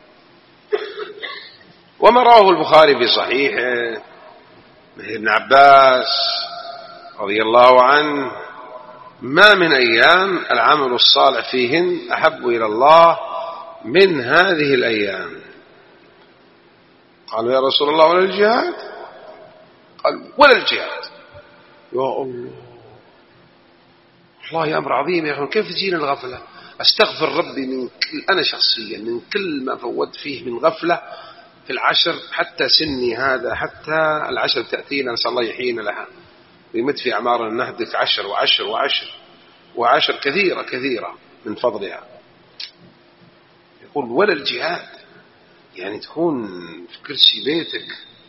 وما رواه البخاري في صحيحه من ابن عباس رضي الله عنه: ما من أيام العمل الصالح فيهن أحب إلى الله من هذه الأيام. قالوا يا رسول الله ولا الجهاد؟ قال ولا الجهاد. يا الله، والله أمر عظيم يا أخي، كيف تجينا الغفلة؟ أستغفر ربي من كل، أنا شخصيا من كل ما فوت فيه من غفلة في العشر، حتى سني هذا، حتى العشر تأتينا نسأل الله يحيينا لها ويمد في أعمارنا نهدك عشر وعشر وعشر وعشر كثيرة كثيرة من فضلها. يقول ولا الجهاد، يعني تكون في كرسي بيتك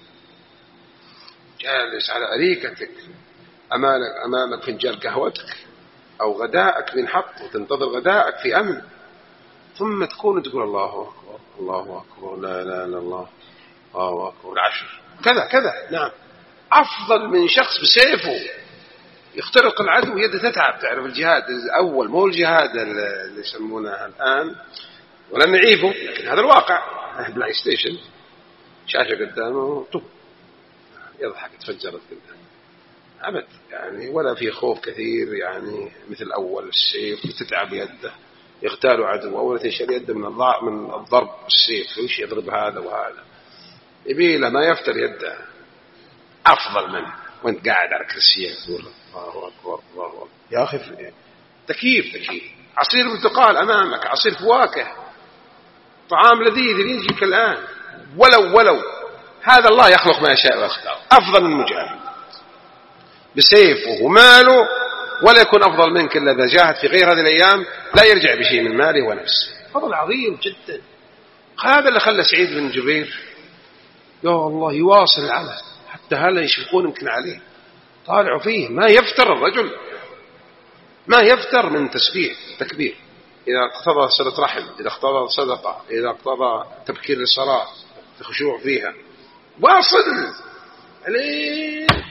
جالس على أريكتك أمامك, أمامك فنجان قهوتك أو غداءك بينحط وتنتظر غداءك في أمن، ثم تكون تقول الله أكبر الله أكبر لا لا لا الله الله أكبر العشر كذا كذا. نعم، أفضل من شخص بسيفه يخترق العدو يده تتعب. تعرف الجهاد الأول مو الجهاد اللي يسمونه الآن ولا نعيبه، لكن هذا الواقع. بلاي ستيشن شاشة قدامه طب يضحك تفجرت قدامه أبد، يعني ولا في خوف كثير يعني مثل أول. السيف تتعب يده، يغتال عدو أول تنشل يده من من الضرب السيف، ويش يضرب هذا وهذا يبيله ما يفتر يده. أفضل منه وانت قاعد على كرسية تقول الله أكبر الله أكبر. يا أخي تكييف تكييف عصير برتقال أمامك، عصير فواكه، طعام لذيذ يجيك الآن. ولو ولو هذا الله يخلق ما يشاء ويختار. أفضل من مجاهد بسيفه وماله، ولا يكون أفضل منك إلا إذا جاهد في غير هذه الأيام لا يرجع بشيء من ماله ونفسه. فضل عظيم جدا. هذا اللي خلى سعيد بن جبير يا الله يواصل العمل حتى هلا يشفقون يمكن عليه، طالعوا فيه ما يفتر الرجل، ما يفتر من تسبيح تكبير، إذا اقتضى صلة رحم، إذا اقتضى صدقة، إذا اقتضى تبكير للصلاة، الخشوع فيها، واصل عليه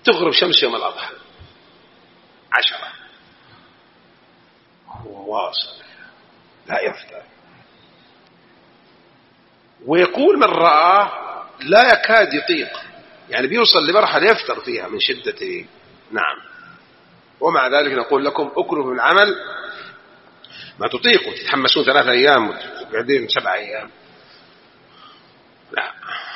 تغرب شمس يوم الأضحى عشرة، هو واصل لا يفتر، ويقول من رآه لا يكاد يطيق، يعني بيوصل لمرحلة يفتر فيها من شدة. نعم. ومع ذلك نقول لكم أكلوا من العمل ما تطيقوا، تتحمسون ثلاثة أيام وتقعدين سبع أيام، لا.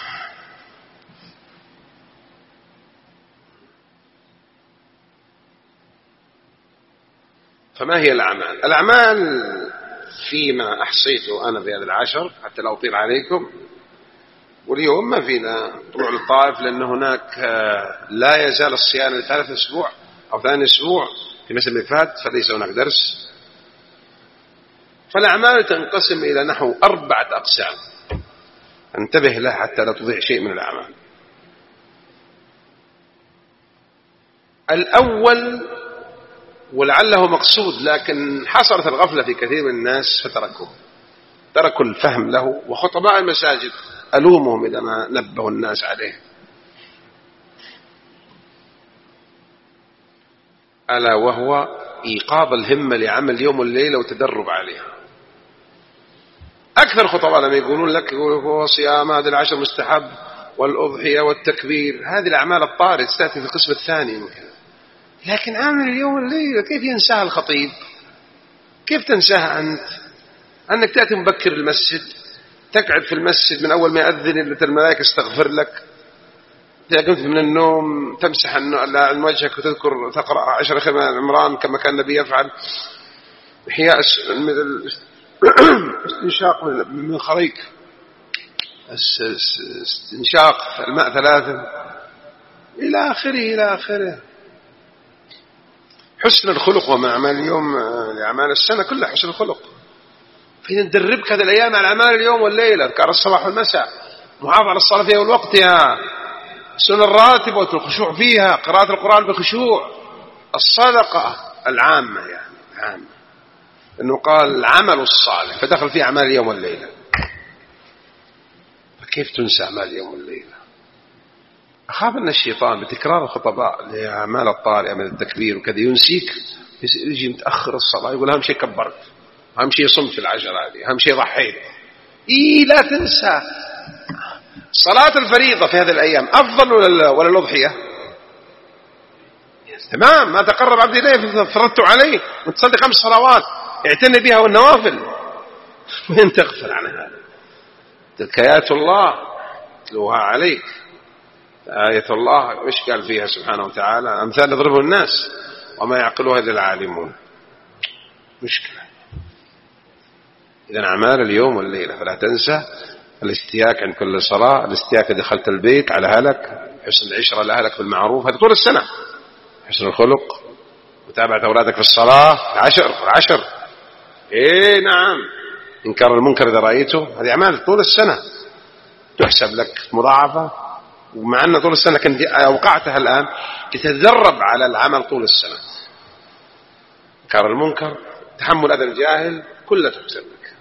فما هي الأعمال؟ الأعمال فيما أحصيته أنا في هذا العشر حتى لا أطيل عليكم، واليوم ما فينا طلوع للطائف لأن هناك لا يزال الصيام لثالث أسبوع أو ثاني أسبوع في مثل اللي فات، فليس هناك درس. فالأعمال تنقسم إلى نحو أربعة أقسام، انتبه له حتى لا تضيع شيء من الأعمال. الأول ولعله مقصود لكن حصلت الغفلة في كثير من الناس فتركوه، تركوا الفهم له، وخطباء المساجد ألومهم إذا ما نبهوا الناس عليه، ألا وهو إيقاظ الهمة لعمل يوم والليلة وتدرب عليها. أكثر خطباء لما يقولون لك يقولوا هو صيام هذه العشر مستحب والأضحية والتكبير، هذه الأعمال الطارئة تأتي في القسم الثاني يمكن، لكن عامل اليوم والليلة كيف ينساها الخطيب؟ كيف تنساها أنت؟ أنك تأتي مبكر المسجد، تقعد في المسجد من أول ما يأذن إلا الملائكة استغفر لك، إذا قمت من النوم تمسح عن وجهك وتذكر تقرأ عشر خيمة عمران كما كان النبي يفعل، إحياء استنشاق من خريك، استنشاق الماء ثلاثة إلى آخره إلى آخره. حسن الخلق وما أعمال اليوم لأعمال السنة كلها حسن الخلق، فإذا ندربك هذه الأيام على أعمال اليوم والليلة، أذكار الصباح والمساء، محافظة على الصلاة فيها والوقتها، السنة الراتبة والخشوع فيها، قراءة القرآن بخشوع، الصدقة العامة يعني العامة، إنه قال العمل الصالح فدخل فيه أعمال اليوم والليلة، فكيف تنسى أعمال اليوم والليلة؟ أخاف أن الشيطان بتكرار الخطباء لأعمال الطارئة من التكبير وكذا ينسيك، يجي متأخر الصلاة يقول أهم شيء كبرت، أهم شيء صمت في العشر هذه، أهم شيء ضحيت. إيه لا تنسى صلاة الفريضة في هذه الأيام أفضل ولا ولا الأضحية؟ تمام، ما تقرب عبد إليه فرضت عليه وتصلي خمس صلوات اعتني بها والنوافل، وين تغفل عن هذا؟ تلك آيات الله تلوها عليك، آية الله إيش قال فيها سبحانه وتعالى؟ أمثال يضربه الناس وما يعقلها إلا العالمون. مشكلة. إذن أعمال اليوم والليلة فلا تنسى الاستياك عند كل صلاة، الاستياك دخلت البيت على أهلك، حسن العشرة لأهلك بالمعروف، هذا طول السنة، حسن الخلق، متابعة أولادك في الصلاة، عشر عشر إيه نعم، إنكار المنكر إذا رأيته، هذه أعمال طول السنة تحسب لك مضاعفة، ومع أن طول السنة لكن أوقعتها الآن تتدرب على العمل طول السنة. إنكار المنكر، تحمل أذى الجاهل، كلها تحسب لك.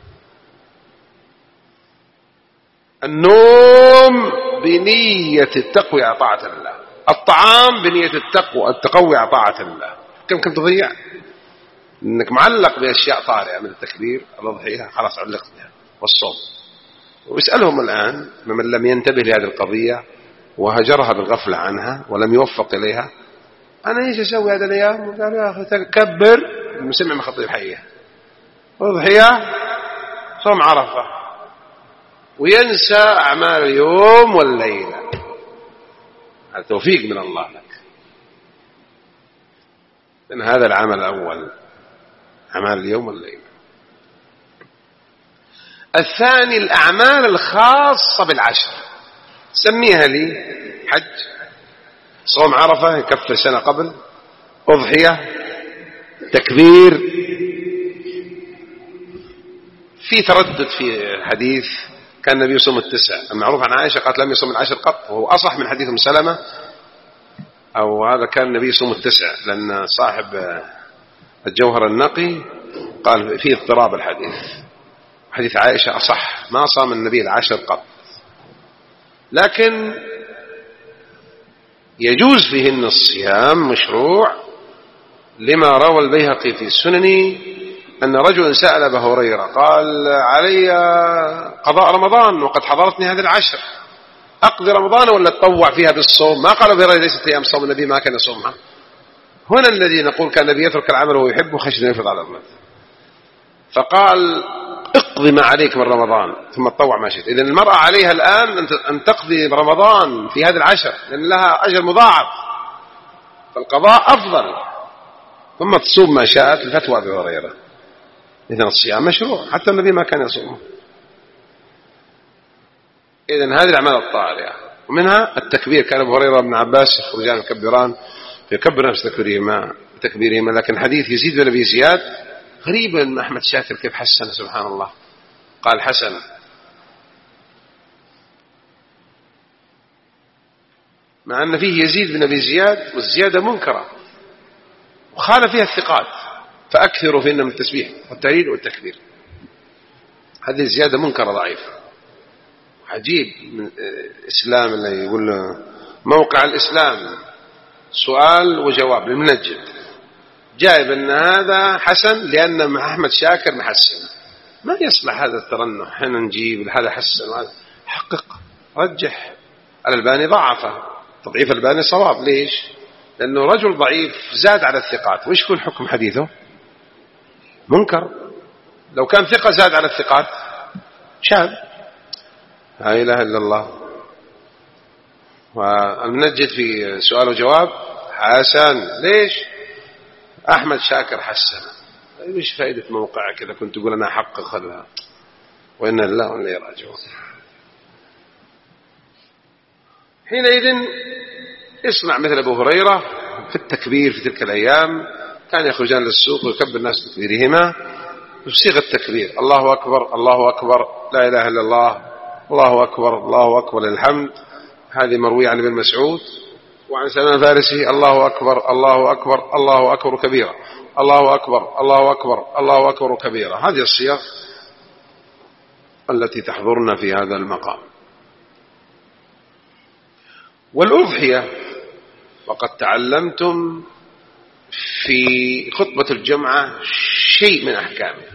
النوم بنية التقوى على طاعة الله، الطعام بنية التقوى التقوي على طاعة الله، كم كم تضيع إنك معلق بأشياء طارئة من التكبير الأضحية خلاص علقت بها، والصوم. ويسألهم الآن من لم ينتبه لهذه القضية وهجرها بالغفلة عنها ولم يوفق إليها، أنا إيش أسوي هذا الأيام؟ وقال يا أخي تكبر، مسمع من خطيب حية أضحية صوم عرفة، وينسى أعمال اليوم والليلة. هذا توفيق من الله لك، لأن هذا العمل الأول أعمال اليوم والليلة. الثاني الأعمال الخاصة بالعشر، سميها لي حج، صوم عرفة يكفر سنة قبل، أضحية، تكبير. في تردد في حديث كان النبي يصوم التسع، المعروف عن عائشة قالت لم يصوم العشر قط، وهو أصح من حديث أم سلمة، أو هذا كان النبي يصوم التسع، لأن صاحب الجوهر النقي قال فيه اضطراب الحديث، حديث عائشة أصح، ما صام النبي العشر قط. لكن يجوز فيهن الصيام مشروع، لما روى البيهقي في السنن أن رجلا سأل أبا هريرة قال علي قضاء رمضان وقد حضرتني هذه العشر، أقضي رمضان ولا أتطوع فيها بالصوم؟ ما قال أبو هريرة ليست أيام صوم النبي ما كان يصومها. هنا الذي نقول كان النبي يترك العمل وهو يحبه خشية أن يفرض على الأمة، فقال اقضي ما عليك من رمضان ثم تطوع ما شئت. إذن المرأة عليها الآن أن تقضي رمضان في هذه العشر لأن لها أجر مضاعف، فالقضاء أفضل، ثم تصوم ما شاءت الفتوى أبي هريرة. إذن الصيام مشروع حتى النبي ما كان يصومه. إذن هذه الأعمال الطارئة، ومنها التكبير. كان أبو هريرة وابن عباس يخرجان يكبران فيكبر نفس تكبيرهما تكبيرهما. لكن حديث يزيد بن أبي زياد غريب أن أحمد شاكر كيف حسن، سبحان الله، قال حسن، مع أن فيه يزيد بن أبي زياد والزيادة منكرة وخالف فيها الثقات، فأكثروا فينا من التسبيح والتهليل والتكبير. هذه الزيادة منكرة ضعيفة. عجيب من الإسلام اللي يقول موقع الإسلام سؤال وجواب للمنجد، جايب أن هذا حسن لأن أحمد شاكر محسن. ما يصلح هذا الترنح، حين نجيب هذا حسن وهذا حقق رجح. الألباني ضعفه، تضعيف الألباني صواب. ليش؟ لأنه رجل ضعيف زاد على الثقات، وإيش يكون حكم حديثه؟ منكر. لو كان ثقة زاد على الثقات شاذ. لا إله إلا الله. والمنجد في سؤال وجواب حسن. ليش؟ أحمد شاكر حسن. إيش فائدة موقع كذا كنت تقول أنا أحقق لها؟ وإن الله وإنا إليه راجعون. حينئذ اصنع مثل أبو هريرة في التكبير. في تلك الأيام كان يخرجان للسوق ويكبر الناس تكبيرهما بصيغة التكبير: الله أكبر الله أكبر لا إله إلا الله، الله أكبر الله أكبر للحمد. هذه مروية عن ابن مسعود وعن سلمان الفارسي: الله أكبر الله أكبر الله أكبر كبيرا، الله أكبر الله أكبر الله أكبر كبيرا. هذه الصيغ التي تحضرنا في هذا المقام. والأضحية وقد تعلمتم في خطبة الجمعة شيء من أحكامها.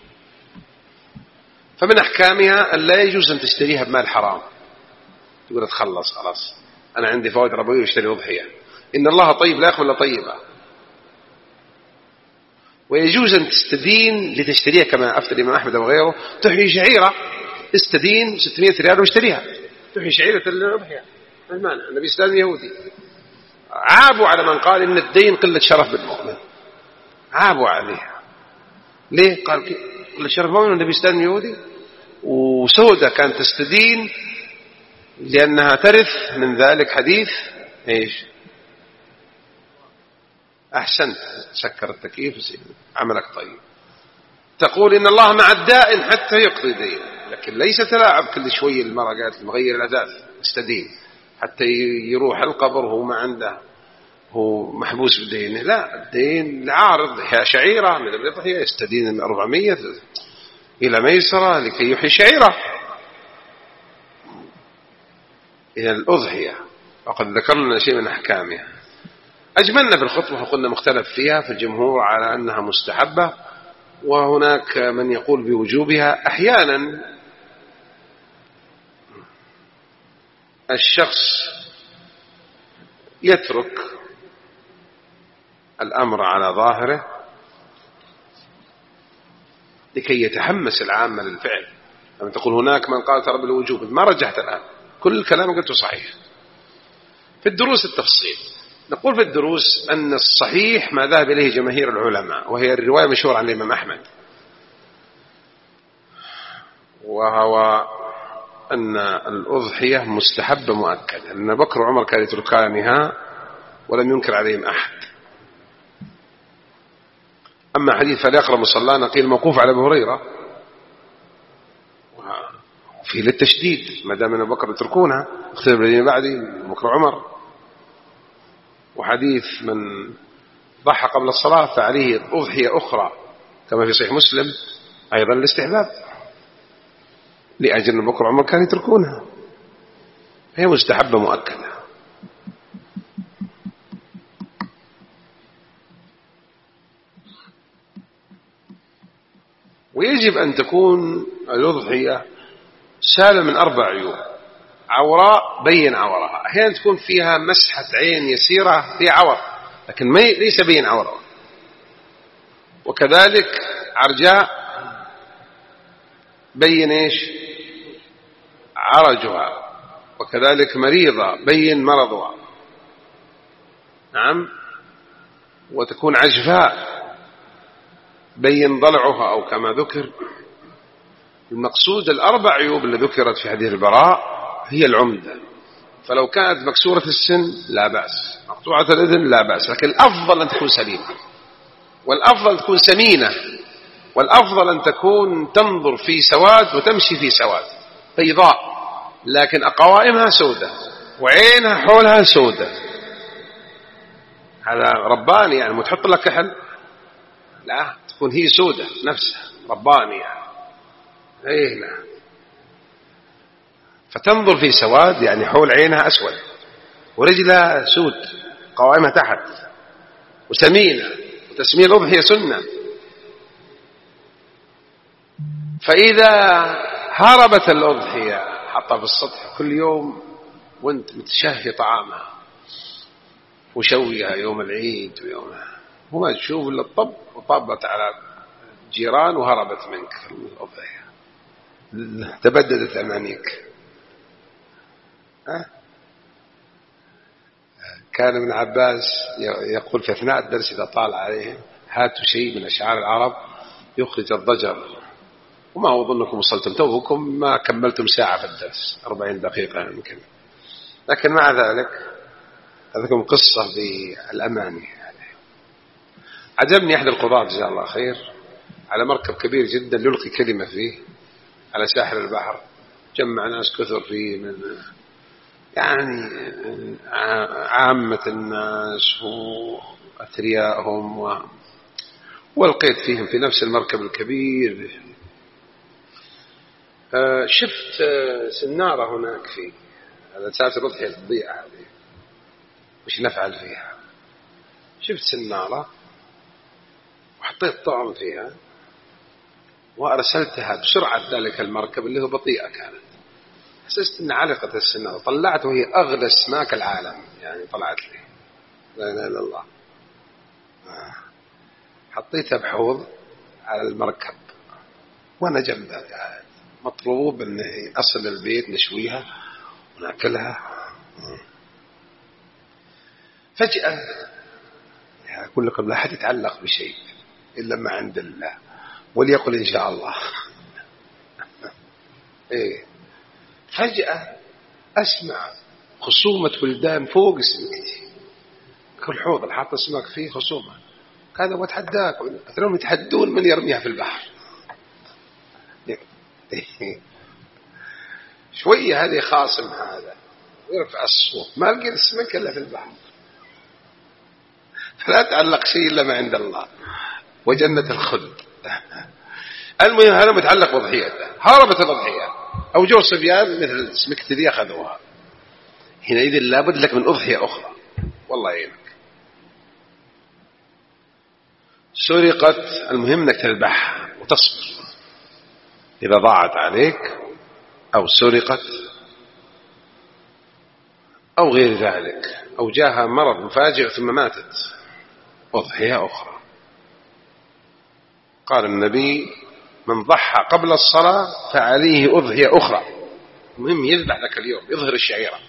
فمن أحكامها أن لا يجوز أن تشتريها بمال حرام، تقول اتخلص خلاص أنا عندي فوائد ربوية واشتري أضحية. إن الله طيب لا يقبل إلا طيبة. ويجوز أن تستدين لتشتريها كما أفتى الإمام أحمد وغيره. تحيي شعيرة استدين ستمائة ريال واشتريها، تحيي شعيرة الأضحية، ما المانع؟ النبي صلى الله عليه وسلم يهودي. عابوا على من قال إن الدين قلة شرف بالمؤمن، عابوا عليه. ليه؟ قال قلة شرف بالمؤمن والنبي صلى الله عليه وسلم يهودي. وسودة كانت تستدين لأنها ترث من ذلك حديث إيش؟ أحسنت، سكر التكييف عملك طيب. تقول إن الله مع الدائن حتى يقضي دين، لكن ليس تلاعب كل شوية. المرأة قالت مغير الأثاث استدين حتى يروح القبر هو ما عنده، هو محبوس بدينه. لا، الدين العارض هي شعيرة من الأضحية يستدين من أربعمائة إلى ميسرة لكي يحيي شعيرة. إلى الأضحية وقد ذكرنا شيء من أحكامها. أجملنا في الخطبة وقلنا مختلف فيها، في الجمهور على أنها مستحبة، وهناك من يقول بوجوبها. أحيانا الشخص يترك الأمر على ظاهره لكي يتحمس العامة للفعل. لما تقول هناك من قال ترى بالوجوب، ما رجحت الآن، كل الكلام قلته صحيح. في الدروس التفصيل نقول في الدروس أن الصحيح ما ذهب إليه جماهير العلماء، وهي الرواية مشهورة عن الإمام أحمد، وهو أن الأضحية مستحبة مؤكدة، أن بكر وعمر كانوا يتركانها ولم ينكر عليهم أحد. أما حديث فليقرأ مصلانا قيل موقوف على أبي هريرة وفيه للتشديد، ما دام أن بكر يتركونها اختلف الذين بعدي بكر وعمر. وحديث من ضحى قبل الصلاة فعليه أضحية أخرى كما في صحيح مسلم أيضا الاستحباب، لأجل بكر وعمر كانوا يتركونها، هي مستحبة مؤكدة. ويجب أن تكون الأضحية سالم من أربع عيوب: عوراء بين عورها، أحيانا تكون فيها مسحة عين يسيرة في عور لكن ليس بين عورها، وكذلك عرجاء بين إيش عرجها، وكذلك مريضة بين مرضها، نعم، وتكون عجفاء بين ضلعها أو كما ذكر. المقصود الأربع عيوب اللي ذكرت في حديث البراء هي العمدة. فلو كانت مكسورة السن لا بأس، مقطوعة الإذن لا بأس، لكن الأفضل أن تكون سليمة، والأفضل تكون سمينة، والأفضل أن تكون تنظر في سواد وتمشي في سواد بيضاء، لكن أقوائمها سودة وعينها حولها سودة. هذا رباني يعني، متحط لك كحل، لا، تكون هي سودة نفسها رباني يعني. ايه لا، فتنظر في سواد يعني حول عينها أسود ورجلها سود، قوائمها تحت، وسمينة، وتسمين الأضحية سنة. فإذا هربت الأضحية حطها في السطح كل يوم وانت متشهي طعامها وشويها يوم العيد ويومها، وما تشوف إلا الطب، وطبت على جيران وهربت منك الأضحية، تبددت أمانيك. أه؟ كان ابن عباس يقول في أثناء الدرس إذا طال عليهم: هاتوا شيء من أشعار العرب يخرج الضجر. وما أظنكم وصلتم، توكم ما كملتم ساعة في الدرس، أربعين دقيقة يمكن. لكن مع ذلك هذكم قصة بالأماني. عجبني أحد القضاة جزاه الله خير على مركب كبير جدا يلقي كلمة فيه على ساحل البحر، جمع ناس كثر فيه من يعني عامة الناس وأثريائهم، و... والقيت فيهم في نفس المركب الكبير. شفت سنارة هناك في هذا ساعة الأضحية تضيع هذه، وش نفعل فيها؟ شفت سنارة وحطيت طعم فيها وأرسلتها بسرعة ذلك المركب اللي هو بطيئة كانت، حسست أن علقت السنارة، طلعت وهي أغلى السماك العالم يعني، طلعت لي لا إله إلا الله. حطيتها بحوض على المركب وأنا جنبها، مطلوب أن أصل البيت نشويها ونأكلها. فجأة أقول لكم لا أحد يتعلق بشيء إلا ما عند الله، وليقل إن شاء الله. إيه، فجأة أسمع خصومة ولدان فوق سمكتي، كل حوض الحاط السمك فيه خصومة، هذا وتحداك أثنهم يتحدون من يرميها في البحر. شوية هذه خاصم هذا ويرفع الصوت، ما لقي السمك إلا في البحر. فلا تعلق شيء إلا ما عند الله وجنة الخلد. المهم هذا متعلق بضحيته، هربت الأضحية أو جو صبيان مثل سمكتي ذي أخذوها، حينئذ لابد لك من أضحية أخرى، والله يعينك. سرقت، المهم أنك تذبح وتصبر إذا ضاعت عليك أو سرقت أو غير ذلك، أو جاءها مرض مفاجئ ثم ماتت، أضحية أخرى. قال النبي: من ضحى قبل الصلاة فعليه أضحية أخرى. المهم يذبح لك اليوم، يظهر الشعيرة.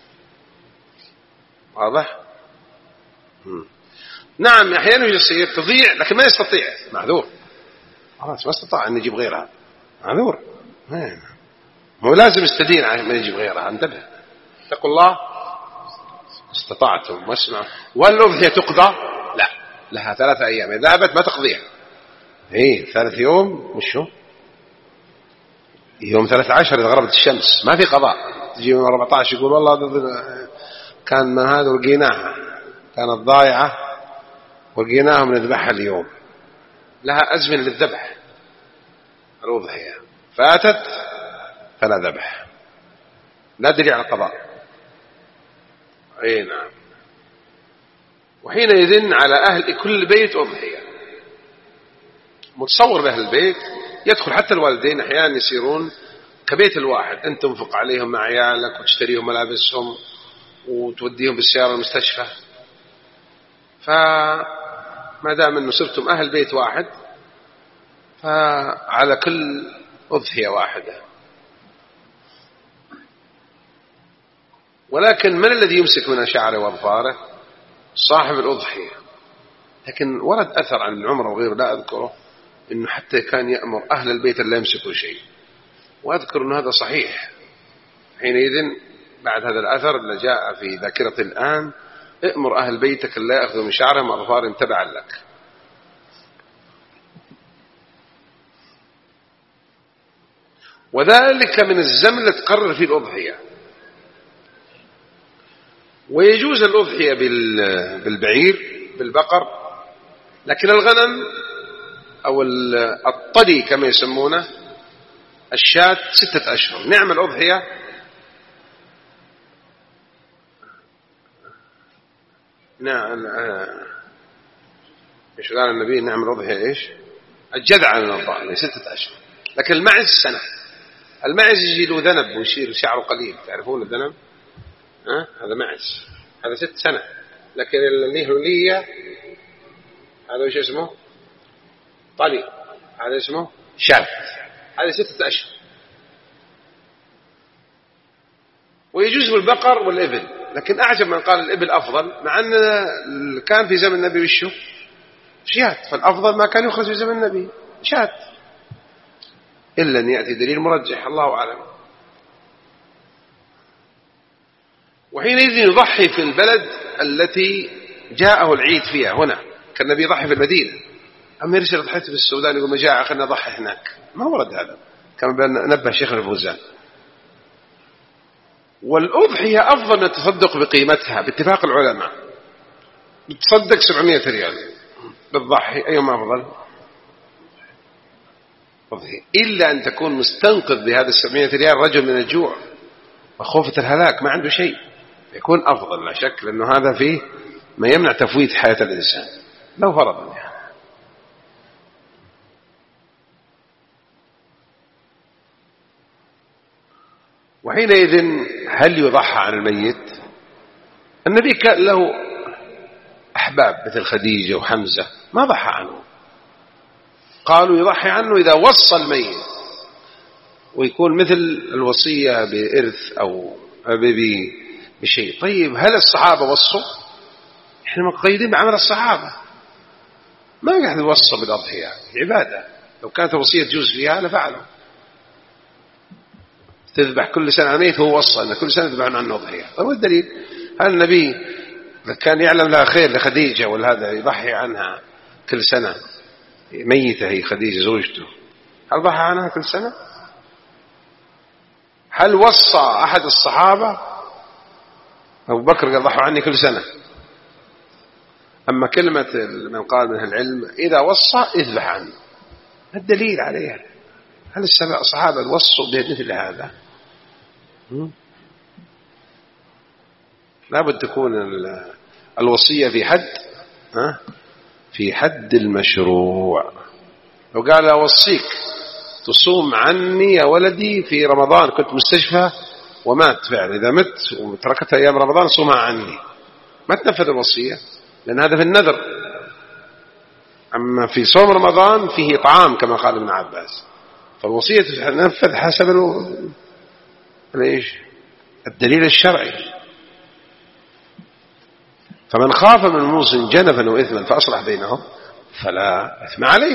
واضح؟ مم. نعم أحيانا يصير تضيع لكن ما يستطيع، معذور، خلاص ما استطاع أن يجيب غيرها، معذور، مو لازم يستدين عشان ما يجيب غيرها. انتبه، اتقوا الله استطعتم واسمعوا. والأضحية تقضى؟ لا، لها ثلاثة أيام، إذا ذهبت ما تقضيها. إيه ثلاث يوم، مش هو يوم ثلاثة عشر إذا غربت الشمس، ما في قضاء. تجي يوم أربعة عشر يقول والله كان من هذا ولقيناها كانت ضايعة ولقيناها نذبحها اليوم. لها أزمن للذبح الأضحية، فاتت فلا ذبح، لا دليل على القضاء. أي نعم. وحينئذ على أهل كل بيت أضحية. متصور بأهل البيت يدخل حتى الوالدين أحيانا يصيرون كبيت الواحد، أنت تنفق عليهم مع عيالك وتشتريهم ملابسهم وتوديهم بالسيارة المستشفى، فما دام أنه صرتم أهل بيت واحد فعلى كل أضحية واحدة. ولكن من الذي يمسك من شعره وأظفاره؟ صاحب الأضحية. لكن ورد أثر عن عمر وغيره لا أذكره أنه حتى كان يأمر أهل البيت أن لا يمسكوا شيء، وأذكر أن هذا صحيح. حينئذ بعد هذا الأثر اللي جاء في ذاكرة الآن، ائمر أهل بيتك أن لا يأخذوا من شعرهم وأظفارهم تبعا لك. وذلك من الزمن اللي تقرر فيه الأضحية. ويجوز الأضحية بالبعير بالبقر، لكن الغنم أو الطلي كما يسمونه الشاة ستة أشهر. نعم الأضحية نعم إيش قال النبي؟ نعم الأضحية إيش؟ الجذع من الضأن ستة أشهر. لكن المعز سنة. المعز يجي له ذنب ويصير شعره قليل، تعرفون الذنب؟ ها؟ هذا معز، هذا ست سنة. لكن النهرولية هذا ايش اسمه؟ طلي، هذا اسمه شاة، هذا ستة أشهر. ويجوز بالبقر والإبل، لكن أعجب من قال الإبل أفضل، مع أن كان في زمن النبي وشه شاة، فالأفضل ما كان يخرج في زمن النبي شاة، إلا أن يأتي دليل مرجح، الله أعلم. وحينئذ يضحي في البلد التي جاءه العيد فيها. هنا كان النبي يضحي في المدينة، أما يرسل ضحيته في السودان يقول مجاعة خلنا نضحي هناك، ما ورد هذا كما نبه شيخنا الفوزان. والأضحية أفضل أن تصدق بقيمتها باتفاق العلماء، تصدق سبعمائة ريال بالضحي، أيهما أفضل؟ أضحية، إلا أن تكون مستنقذ بهذا السبعمائة ريال رجل من الجوع وخوفة الهلاك ما عنده شيء، يكون أفضل لا شك، لأنه هذا فيه ما يمنع تفويت حياة الإنسان لو فرضا يعني. وحينئذ هل يضحى عن الميت؟ النبي كان له أحباب مثل خديجة وحمزة ما ضحى عنه، قالوا يضحي عنه إذا وصى الميت، ويكون مثل الوصية بإرث أو بشيء. طيب هل الصحابة وصوا؟ إحنا مقيدين بعمل الصحابة، ما قاعد يوصى بالأضحية عبادة، لو كانت الوصية تجوز فيها لفعلوا. تذبح كل سنة ميت، هو وصى أن كل سنة تذبحون عنه أضحية. طيب الدليل؟ هل النبي كان يعلم لها خير لخديجة ولا هذا يضحي عنها كل سنة؟ ميتة هي خديجة زوجته، هل ضحى عنها كل سنة؟ هل وصى أحد الصحابة؟ أبو بكر قال ضحوا عني كل سنة. أما كلمة من قال من العلم إذا وصى اذبح عنه، الدليل عليها؟ هل السبع الصحابة وصوا بمثل هذا؟ لابد تكون الوصية في حد ها في حد المشروع. لو قال أوصيك تصوم عني يا ولدي في رمضان، كنت مستشفى ومات فعلا، إذا مت وتركت أيام رمضان صومها عني، ما تنفذ الوصية، لأن هذا في النذر. أما في صوم رمضان فيه طعام كما قال ابن عباس، فالوصية تنفذ حسب ليش الدليل الشرعي. فمن خاف من موص جنفا وإثما فأصلح بينهم فلا إثم عليه.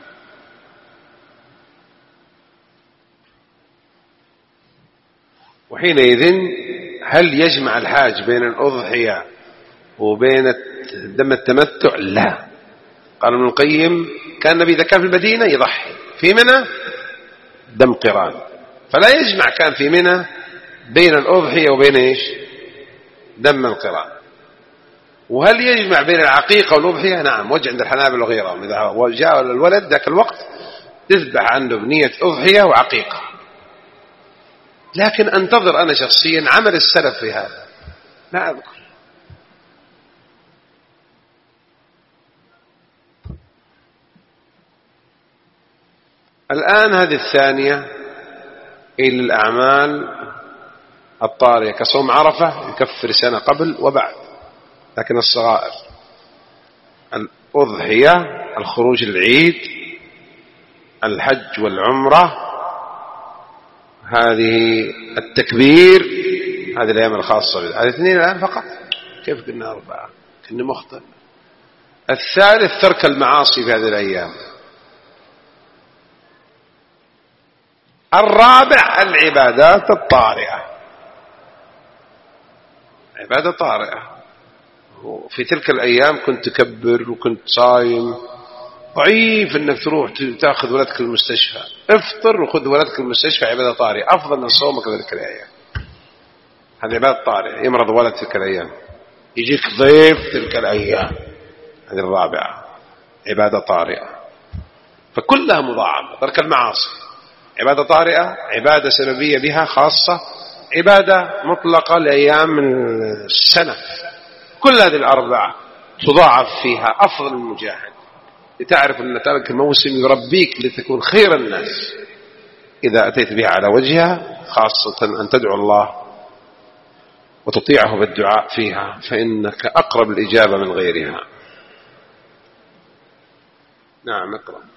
وحينئذ هل يجمع الحاج بين الأضحية وبين دم التمتع؟ لا. قال ابن القيم كان النبي إذا كان في المدينة يضحي، في منى دم قران، فلا يجمع كان في منى بين الأضحية وبين إيش دم القران. وهل يجمع بين العقيقة والأضحية؟ نعم، وجه عند الحنابلة وغيرهم، إذا جاء الولد ذاك الوقت تذبح عنده بنية أضحية وعقيقة. لكن أنتظر أنا شخصيا عمل السلف في هذا، لا أذكر. الآن هذه الثانية إلى الأعمال الطارئة كصوم عرفة يكفر سنة قبل وبعد. لكن الصغائر الأضحية، الخروج للعيد، الحج والعمرة، هذه التكبير، هذه الأيام الخاصة بها. هذه اثنين الآن فقط. كيف قلنا أربعة؟ كنا مخطئ. الثالث ترك المعاصي في هذه الأيام. الرابع العبادات الطارئة، عبادة طارئة. في تلك الأيام كنت تكبر وكنت صايم، ضعيف أنك تروح تأخذ ولدك المستشفى، افطر وخذ ولدك المستشفى، عبادة طارئة أفضل من صومك ذلك الأيام. هذه عبادة طارئة. يمرض ولد تلك الأيام، يجيك ضيف تلك الأيام، هذه الرابعة عبادة طارئة. فكلها مضاعفة. ترك المعاصي عبادة طارئة، عبادة سببية بها خاصة، عبادة مطلقة لأيام من السنة. كل هذه الأربعة تضاعف فيها أفضل المجاهد، لتعرف أن تلك الموسم يربيك لتكون خير الناس إذا أتيت بها على وجهها، خاصة أن تدعو الله وتطيعه بالدعاء فيها، فإنك أقرب الإجابة من غيرها. نعم اقرأ.